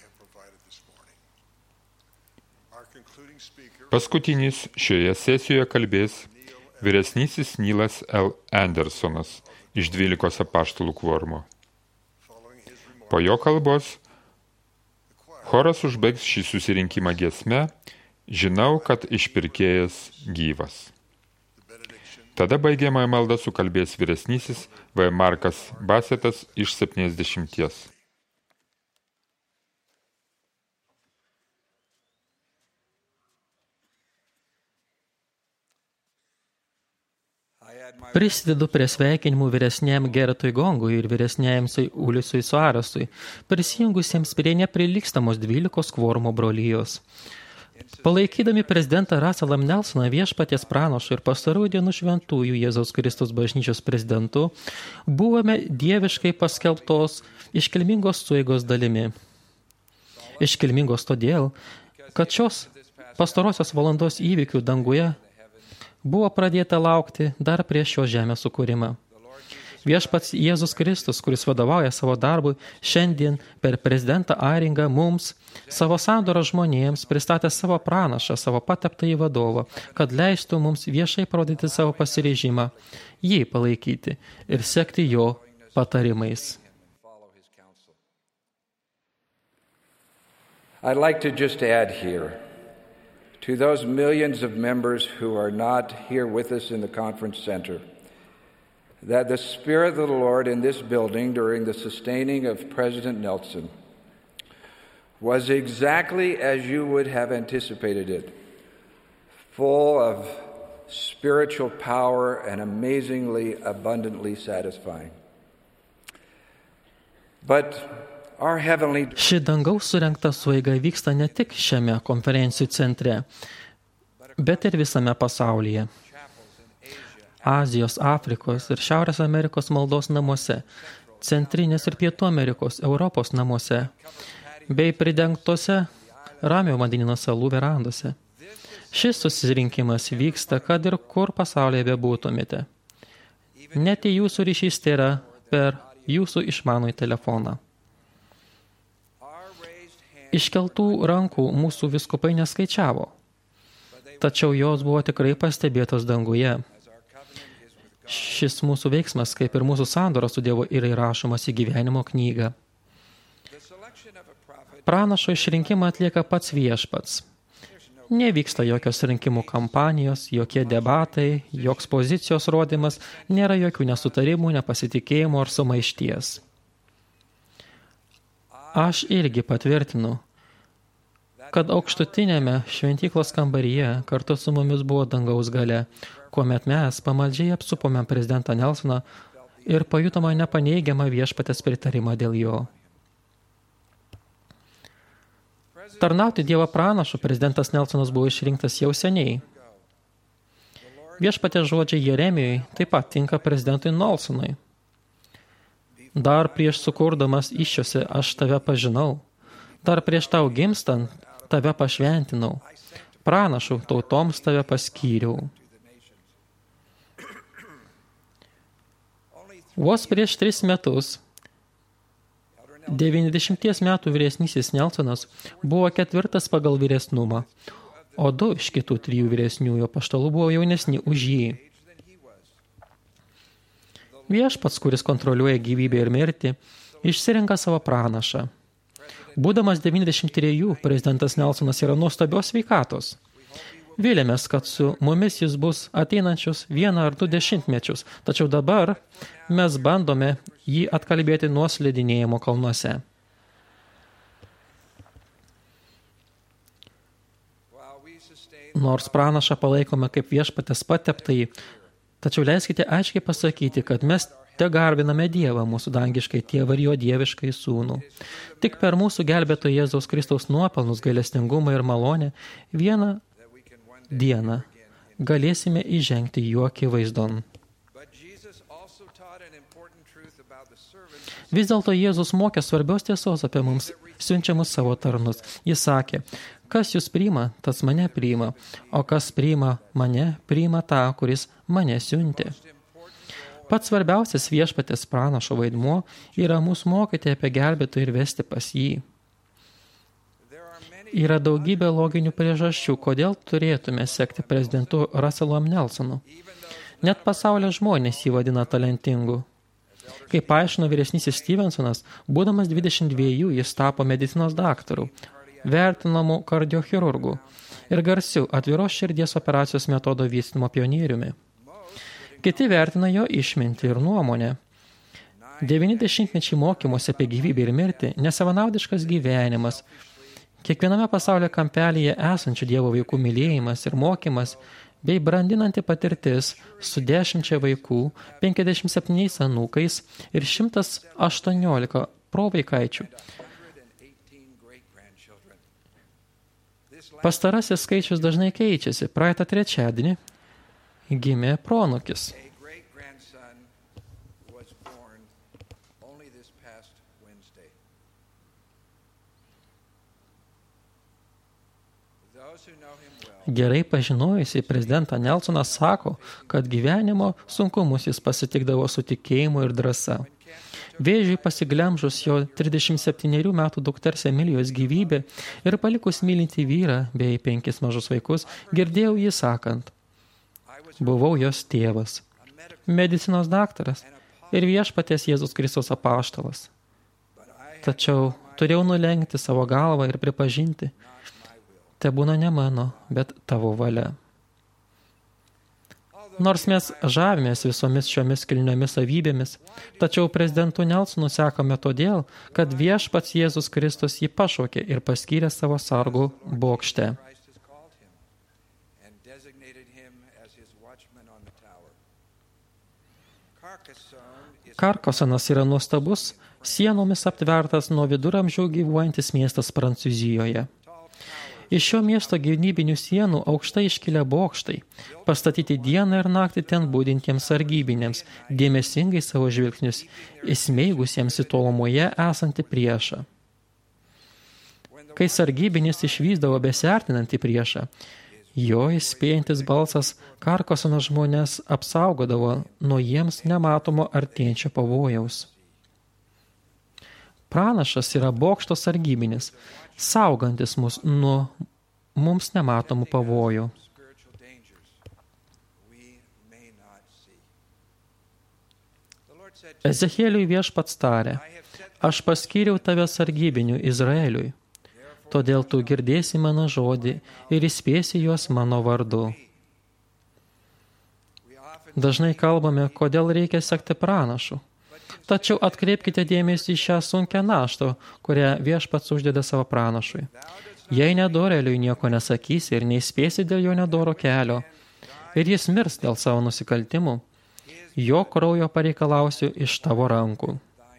Paskutinis šioje sesijoje kalbės vyresnysis Nylas L. Andersonas iš 12 apaštalų kvorumo. Po jo kalbos choras užbaigs šį susirinkimą giesme Žinau, kad išpirkėjas gyvas. Tada baigiamąją maldą sukalbės vyresnysis V. Markas Basetas iš 70. Prisidedu prie sveikinimų vyresniam Geratui Gongui ir vyresniajam Ulisui Suarasui, prisijungusiems prie neprilygstamos 12 kvorumo brolijos. Palaikydami prezidentą Russellą Nelsoną viešpaties pranašu ir pastarųjų dienų šventųjų Jėzaus Kristus bažnyčios prezidentu, buvome dieviškai paskelbtos iškilmingos sueigos dalimi. Iškilmingos todėl, kad šios pastarosios valandos įvykių danguje buvo pradėta laukti dar prieš šio žemės sukūrimą. Viešpats Jėzus Kristus, kuris vadovauja savo darbui, šiandien per prezidentą Airingą mums, savo sandorą žmonėms, pristatė savo pranašą, savo pateptąjį vadovą, kad leistų mums viešai parodyti savo pasiryžimą, jį palaikyti ir sekti jo patarimais. I'd like to just add here, to those millions of members who are not here with us in the conference center, that the Spirit of the Lord in this building during the sustaining of President Nelson was exactly as you would have anticipated it, full of spiritual power and amazingly abundantly satisfying. But our heavenly... Ši dangaus surengta sueiga vyksta ne tik šiame konferencijų centre, bet ir visame pasaulyje. Azijos, Afrikos ir Šiaurės Amerikos maldos namuose, Centrinės ir Pietų Amerikos, Europos namuose, bei pridengtose Ramiojo vandenyno salų verandose. Šis susirinkimas vyksta, kad ir kur pasaulyje bebūtumėte. Net į jūsų ryšys tėra per jūsų išmanųjį telefoną. Iškeltų rankų mūsų vyskupai neskaičiavo, tačiau jos buvo tikrai pastebėtos danguje. Šis mūsų veiksmas, kaip ir mūsų sandora su Dievu, yra įrašomas į gyvenimo knygą. Pranašo išrinkimą atlieka pats viešpats. Nevyksta jokios rinkimų kampanijos, jokie debatai, joks pozicijos rodymas, nėra jokių nesutarimų, nepasitikėjimų ar sumaišties. Aš irgi patvirtinu, kad aukštutinėme šventyklos kambaryje kartu su mumis buvo dangaus gale, kuomet mes pamaldžiai apsupome prezidentą Nelsoną ir pajutome nepaneigiamą viešpatės pritarimą dėl jo. Tarnauti Dievo pranašu prezidentas Nelsonas buvo išrinktas jau seniai. Viešpatės žodžiai Jeremijui taip pat tinka prezidentui Nelsonui. Dar prieš sukurdamas įsčiose aš tave pažinau, dar prieš tau gimstant tave pašventinau, pranašu tautoms tave paskyriau. Vos prieš 3 metus 90 metų vyresnysis Nelsonas buvo 4 pagal vyresnumą, o 2 iš kitų 3 vyresniųjų apaštalų buvo jaunesni už jį. Viešpats, kuris kontroliuoja gyvybę ir mirtį, išsirenka savo pranašą. Būdamas 93, prezidentas Nelsonas yra nuostabios sveikatos. Vylėmės, kad su mumis jis bus ateinančius 1 ar 2 dešimtmečius, tačiau dabar mes bandome jį atkalbėti nuo slidinėjimo kalnuose. Nors pranašą palaikome kaip viešpatės pateptąjį, tačiau leiskite aiškiai pasakyti, kad mes tegarbiname Dievą, mūsų dangiškai tėvą ir jo dieviškai sūnų. Tik per mūsų gelbėtojo Jėzaus Kristaus nuopelnus, gailestingumą ir malonę vieną dieną galėsime įžengti jo akivaizdon. Vis dėlto Jėzus mokė svarbios tiesos apie mums siunčiamus savo tarnus. Jis sakė, kas jūs priima, tas mane priima, o kas priima mane, priima tą, kuris mane siuntė. Pats svarbiausias viešpatės pranašo vaidmuo yra mūsų mokyti apie gelbėtoją ir vesti pas jį. Yra daugybė loginių priežasčių, kodėl turėtume sekti prezidentu Russellu M. Nelsonu. Net pasaulio žmonės jį vadina talentingu. Kaip paaiškino vyresnysis Stevensonas, būdamas 22, jis tapo medicinos daktaru, vertinamu kardiochirurgu ir garsiu atviros širdies operacijos metodo vystymo pionieriumi. Kiti vertina jo išmintį ir nuomonę. 90-mečiai mokymosi apie gyvybę ir mirtį, nesavanaudiškas gyvenimas, kiekviename pasaulio kampelyje esančių Dievo vaikų mylėjimas ir mokymas, bei brandinanti patirtis su 10 vaikų, 57 anūkais ir 118 provaikaičių. Pastarasis skaičius dažnai keičiasi. Praeitą trečiadienį gimė pronukis. Gerai pažinojusi prezidentą Nelsoną sako, kad gyvenimo sunkumus jis pasitikdavo su tikėjimu ir drąsa. Vėžiui pasiglemžus jo 37 metų dukters Emilijos gyvybę ir palikus mylinti vyrą bei 5 mažus vaikus, girdėjau jį sakant, buvau jos tėvas, medicinos daktaras ir viešpaties Jėzus Kristus apaštalas. Tačiau turėjau nulenkti savo galvą ir pripažinti, te būna ne mano, bet tavo valia. Nors mes žavimės visomis šiomis kilniomis savybėmis, tačiau prezidentu Nelsonu sekame todėl, kad viešpats Jėzus Kristus jį pašaukė ir paskyrė savo sargų bokšte. Karkosanas yra nuostabus, sienomis aptvertas nuo viduramžių gyvuojantis miestas Prancūzijoje. Iš šio miesto gynybinių sienų aukštai iškilę bokštai, pastatyti dieną ir naktį ten būdintiems sargybiniams, dėmesingai savo žvilgsnius, įsmeigusiems į tolumoje esantį priešą. Kai sargybinis išvysdavo besiartinantį priešą, jo įspėjantis balsas Karkosano žmonės apsaugodavo nuo jiems nematomo artėjančio pavojaus. Pranašas yra bokšto sargybinis, saugantis mus nuo mums nematomų pavojų. Ezechieliui viešpats tarė, aš paskyriau tave sargybiniu Izraeliui, todėl tu girdėsi mano žodį ir įspėsi juos mano vardu. Dažnai kalbame, kodėl reikia sekti pranašu. Tačiau atkreipkite dėmesį į šią sunkią naštą, kurią viešpats uždeda savo pranašui. Jei nedoreliui nieko nesakysi ir neįspėsi dėl jo nedoro kelio, ir jis mirs dėl savo nusikaltimų, jo kraujo pareikalausiu iš tavo rankų.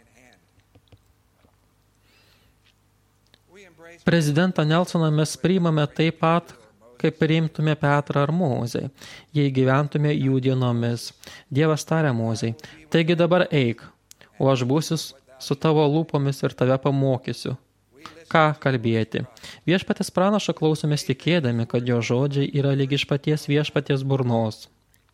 Prezidentą Nelsoną mes priimame taip pat, kaip priimtume Petrą ar Mozę, jei gyventume jų dienomis. Dievas tarė Mozei, taigi dabar eik, o aš būsiu su tavo lūpomis ir tave pamokysiu. Ką kalbėti? Viešpaties pranašo klausomės tikėdami, kad jo žodžiai yra lyg iš paties viešpaties burnos.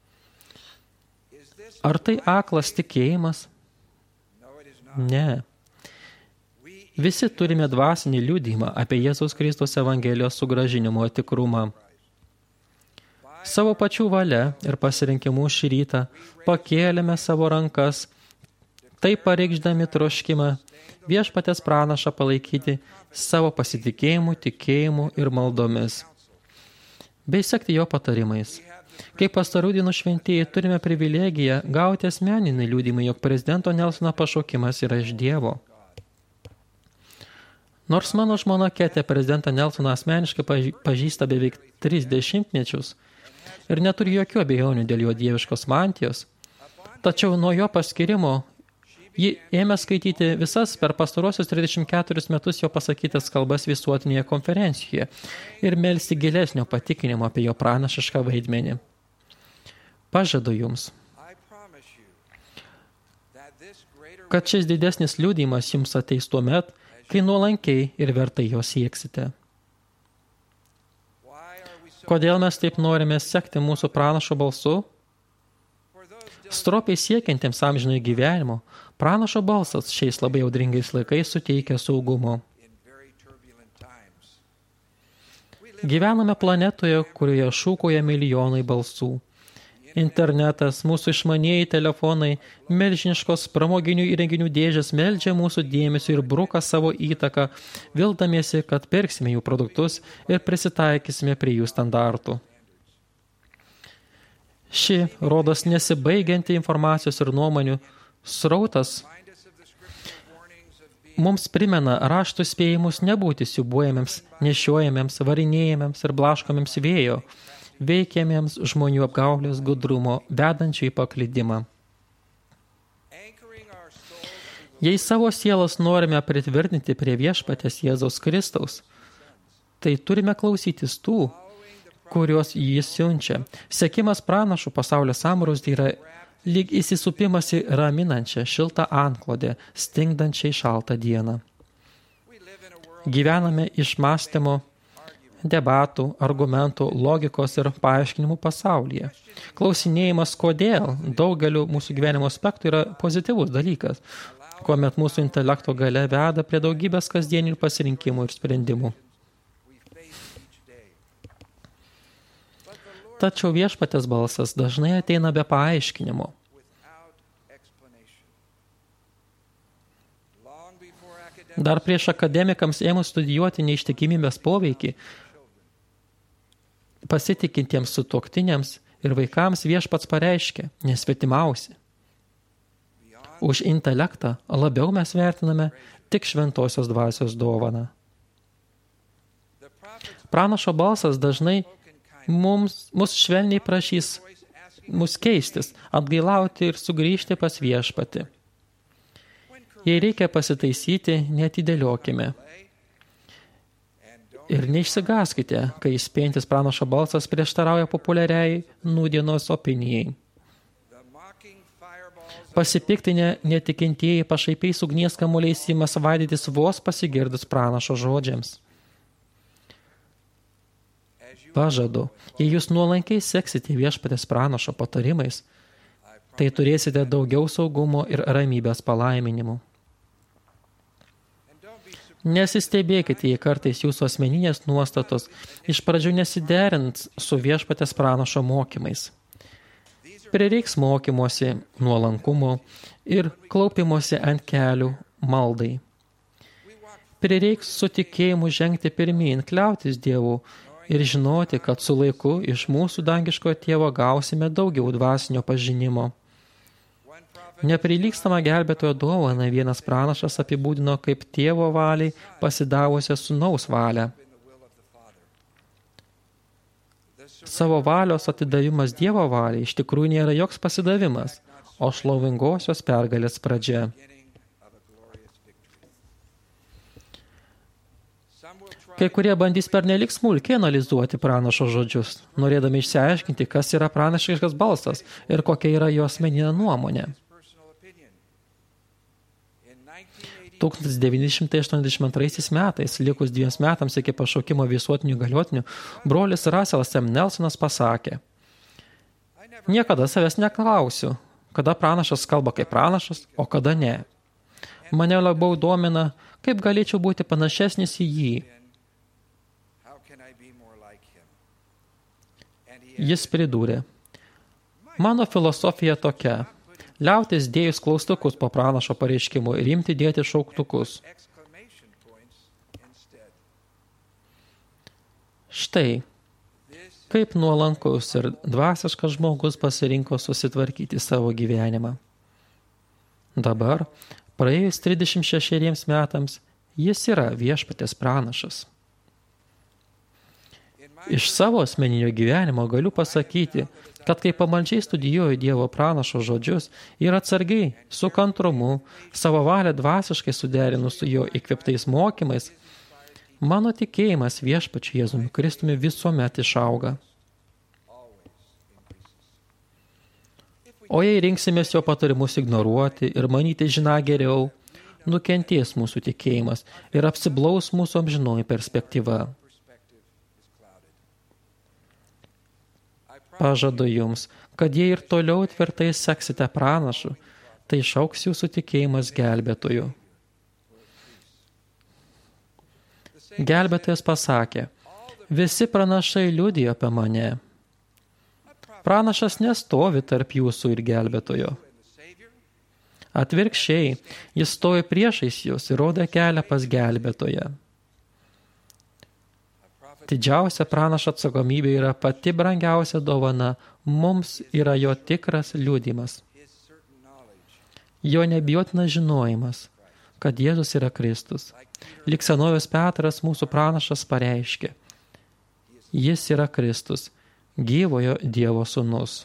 Ar tai aklas tikėjimas? Ne. Visi turime dvasinį liudijimą apie Jėzaus Kristaus Evangelijos sugrąžinimo tikrumą. Savo pačių valia ir pasirinkimu šį rytą pakėlėme savo rankas, taip pareikšdami troškimą viešpatės pranašą palaikyti savo pasitikėjimu, tikėjimu ir maldomis, bei sekti jo patarimais. Kaip pastarų dienų šventieji turime privilegiją gauti asmeninį liudijimą, jog prezidento Nelsono pašaukimas yra iš Dievo. Nors mano žmona Ketė prezidentą Nelsoną asmeniškai pažįsta beveik 30 mečius ir neturi jokių abejonių dėl jo dieviškos mantijos, tačiau nuo jo paskirimo ji ėmė skaityti visas per pastarosius 34 metus jo pasakytas kalbas visuotinėje konferencijoje ir melsti gilesnio patikinimo apie jo pranašišką vaidmenį. Pažadu jums, kad šis didesnis liudijimas jums ateis tuomet, kai nuolankiai ir vertai jo sieksite. Kodėl mes taip norime sekti mūsų pranašo balsu? Stropiai siekiantiems amžinojo gyvenimo, pranašo balsas šiais labai audringais laikais suteikia saugumo. Gyvename planetoje, kurioje šūkoja milijonai balsų. Internetas, mūsų išmanieji telefonai, milžiniškos pramoginių įrenginių dėžės meldžia mūsų dėmesį ir bruka savo įtaką, vildamiesi, kad pirksime jų produktus ir prisitaikysime prie jų standartų. Ši, rodos nesibaigianti informacijos ir nuomonių srautas mums primena raštų spėjimus nebūti siūbuojamiems, nešiojamiems, varinėjamiems ir blaškomiems vėjo, veikiamiems žmonių apgaulės gudrumo, vedančių į paklydimą. Jei savo sielas norime pritvirtinti prie viešpaties Jėzaus Kristaus, tai turime klausytis tų, kuriuos jis siunčia. Sekimas pranašų pasaulio sambrūzdį yra lyg įsisupimas į raminančią šiltą antklodę, stingdančiai šaltą dieną. Gyvename iš mąstymo, debatų, argumentų, logikos ir paaiškinimų pasaulyje. Klausinėjimas, kodėl daugeliu mūsų gyvenimo aspektų yra pozityvus dalykas, kuomet mūsų intelekto galia veda prie daugybės kasdienių pasirinkimų ir sprendimų. Tačiau viešpatės balsas dažnai ateina be paaiškinimo. Dar prieš akademikams ėmus studijuoti neištikimybės poveikį, pasitikintiems sutuoktiniams ir vaikams viešpats pareiškė, nesvetimausi. Už intelektą labiau mes vertiname tik šventosios dvasios dovaną. Pranašo balsas dažnai mus švelniai prašys mus keistis, atgailauti ir sugrįžti pas viešpatį. Jei reikia pasitaisyti, neatidėliokime. Ir neišsigaskite, kai įspėjantis pranašo balsas prieštarauja populiariai nūdienos opinijai. Pasipiktinę netikintieji pašaipiais ugnies kamuoliais ima svaidytis vos pasigirdus pranašo žodžiams. Pažadu, jei jūs nuolankiai seksite viešpatės pranašo patarimais, tai turėsite daugiau saugumo ir ramybės palaiminimų. Nesistebėkite, jei kartais jūsų asmeninės nuostatos iš pradžių nesiderins su viešpatės pranašo mokymais. Prireiks mokymosi, nuolankumo ir klaupimosi ant kelių maldai. Prireiks su tikėjimu žengti pirmyn, kliautis Dievu ir žinoti, kad su laiku iš mūsų dangiškojo tėvo gausime daugiau dvasinio pažinimo. Neprilygstamą gelbėtojo dovaną vienas pranašas apibūdino kaip tėvo valiai pasidavusią sūnaus valią. Savo valios atidavimas Dievo valiai iš tikrųjų nėra joks pasidavimas, o šlovingosios pergalės pradžia. Kai kurie bandys pernelyg smulkiai analizuoti pranašo žodžius, norėdami išsiaiškinti, kas yra pranašiškas balsas ir kokia yra jo asmeninė nuomonė. 1982 metais, likus 2 metams iki pašaukimo visuotinių galiotinių, brolis Russellas M. Nelsonas pasakė: niekada savęs neklausiu, kada pranašas kalba kaip pranašas, o kada ne. Mane labiau domina, kaip galėčiau būti panašesnis į jį. Jis pridūrė: mano filosofija tokia. Liautis dėjus klaustukus po pranašo pareiškimų ir imti dėti šauktukus. Štai, kaip nuolankus ir dvasiškas žmogus pasirinko susitvarkyti savo gyvenimą. Dabar, praėjus 36 metams, jis yra viešpatės pranašas. Iš savo asmeninio gyvenimo galiu pasakyti, kad kai pamaldžiai studijuoju Dievo pranašo žodžius ir atsargiai, su kantrumu, savo valią dvasiškai suderinu su jo įkvėptais mokymais, mano tikėjimas viešpačiu Jėzumi Kristumi visuomet išauga. O jei rinksimės jo patarimus ignoruoti ir manyti žiną geriau, nukentės mūsų tikėjimas ir apsiblaus mūsų amžinoji perspektyva. Pažadu jums, kad jei ir toliau tvirtai seksite pranašu, tai išauks jūsų tikėjimas gelbėtoju. Gelbėtojas pasakė, visi pranašai liudijo apie mane. Pranašas nestovi tarp jūsų ir gelbėtojo. Atvirkščiai, jis stovi priešais jūs ir rodo kelią pas gelbėtoją. Didžiausia pranašo atsakomybė yra pati brangiausia dovana, mums yra jo tikras liudijimas. Jo nebijotinas žinojimas, kad Jėzus yra Kristus. Lyg senovės Petras mūsų pranašas pareiškė, jis yra Kristus, gyvojo Dievo sūnus.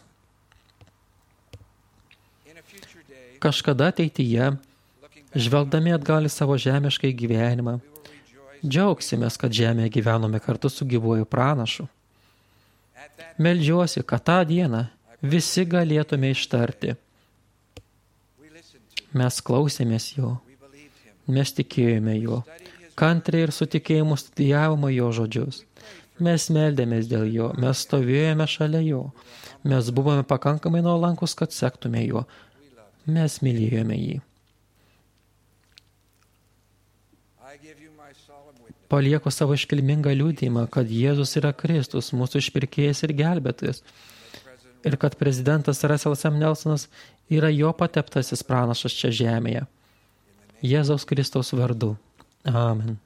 Kažkada ateityje, žvelgdami atgal į savo žemiškai gyvenimą, džiaugsimės, kad žemėje gyvenome kartu su gyvuoju pranašu. Meldžiuosi, kad tą dieną visi galėtume ištarti. Mes klausėmės jo, mes tikėjome jo, kantriai ir su tikėjimu studijavome jo žodžius. Mes meldėmės dėl jo, mes stovėjome šalia jo, mes buvome pakankamai nuolankus, kad sektume juo, mes mylėjome jį. Palieku savo iškilmingą liudijimą, kad Jėzus yra Kristus, mūsų išpirkėjas ir gelbėtojas, ir kad prezidentas Russell M. Nelsonas yra jo pateptasis pranašas čia žemėje. Jėzaus Kristaus vardu. Amen.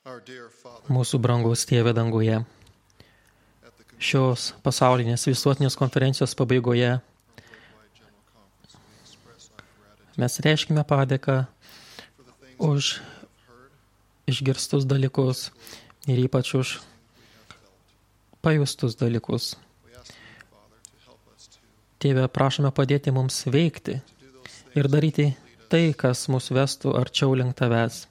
Mūsų brangus Tėve danguje, šios pasaulinės visuotinės konferencijos pabaigoje mes reiškime padėką už išgirstus dalykus ir ypač už pajustus dalykus. Tėve, prašome padėti mums veikti ir daryti tai, kas mus vestų arčiau link Tavęs.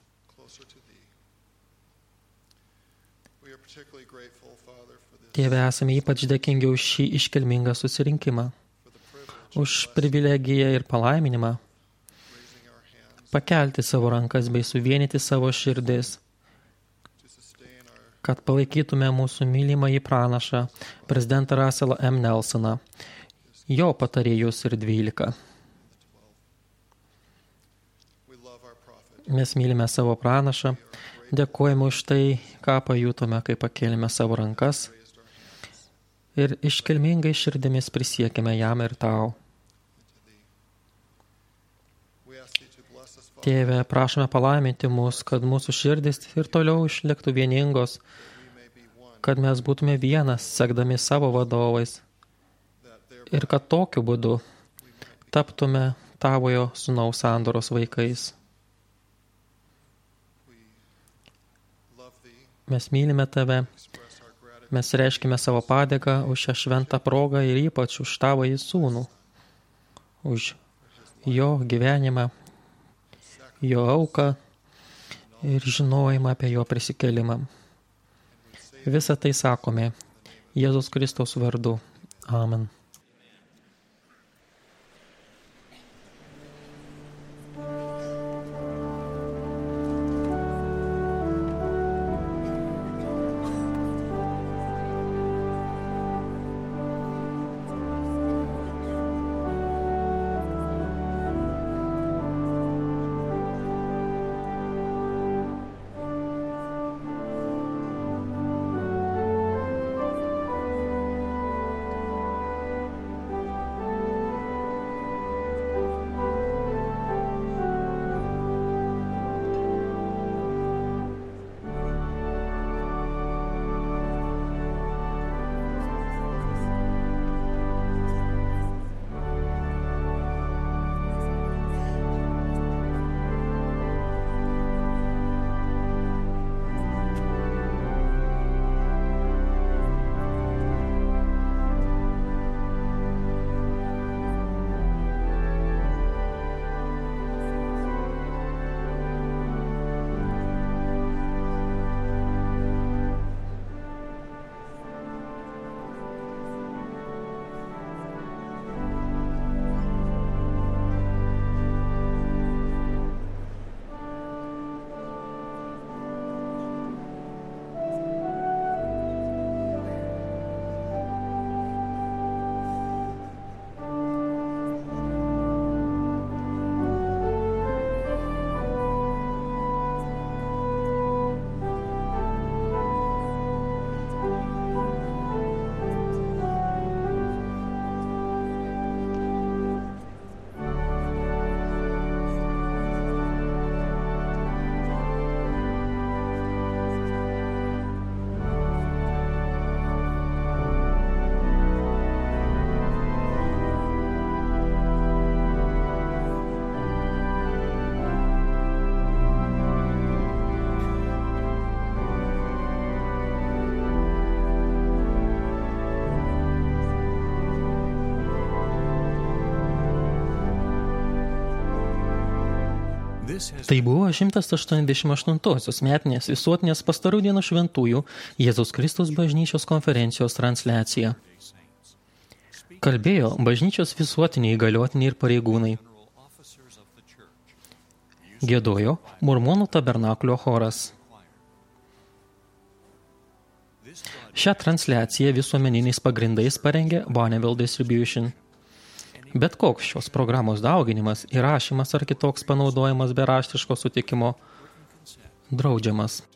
Tėve, esame ypač dėkingi už šį iškilmingą susirinkimą, už privilegiją ir palaiminimą pakelti savo rankas bei suvienyti savo širdis, kad palaikytume mūsų mylimąjį pranašą, prezidentą Russellą M. Nelsoną, jo patarėjus ir 12. Mes mylime savo pranašą, dėkojame už tai, ką pajutome, kai pakėlėme savo rankas ir iškilmingai širdimis prisiekėme jam ir Tau. Tėve, prašome palaiminti mus, kad mūsų širdis ir toliau išliktų vieningos, kad mes būtume vienas, sekdami savo vadovais ir kad tokiu būdu taptume Tavojo sūnaus sandoros vaikais. Mes mylime Tave, mes reiškime savo padėką už šią šventą progą ir ypač už Tavąjį sūnų, už jo gyvenimą, jo auką ir žinojimą apie jo prisikėlimą. Visą tai sakome Jėzus Kristaus vardu. Amen. Tai buvo 188-osios metinės visuotinės pastarų dienų šventųjų Jėzaus Kristaus bažnyčios konferencijos transliacija. Kalbėjo bažnyčios visuotiniai įgaliotiniai ir pareigūnai. Giedojo Mormonų tabernakulio choras. Šią transliaciją visuomeniniais pagrindais parengė Bonneville Distribution. Bet koks šios programos dauginimas, įrašymas ar kitoks panaudojimas be raštiško sutikimo draudžiamas.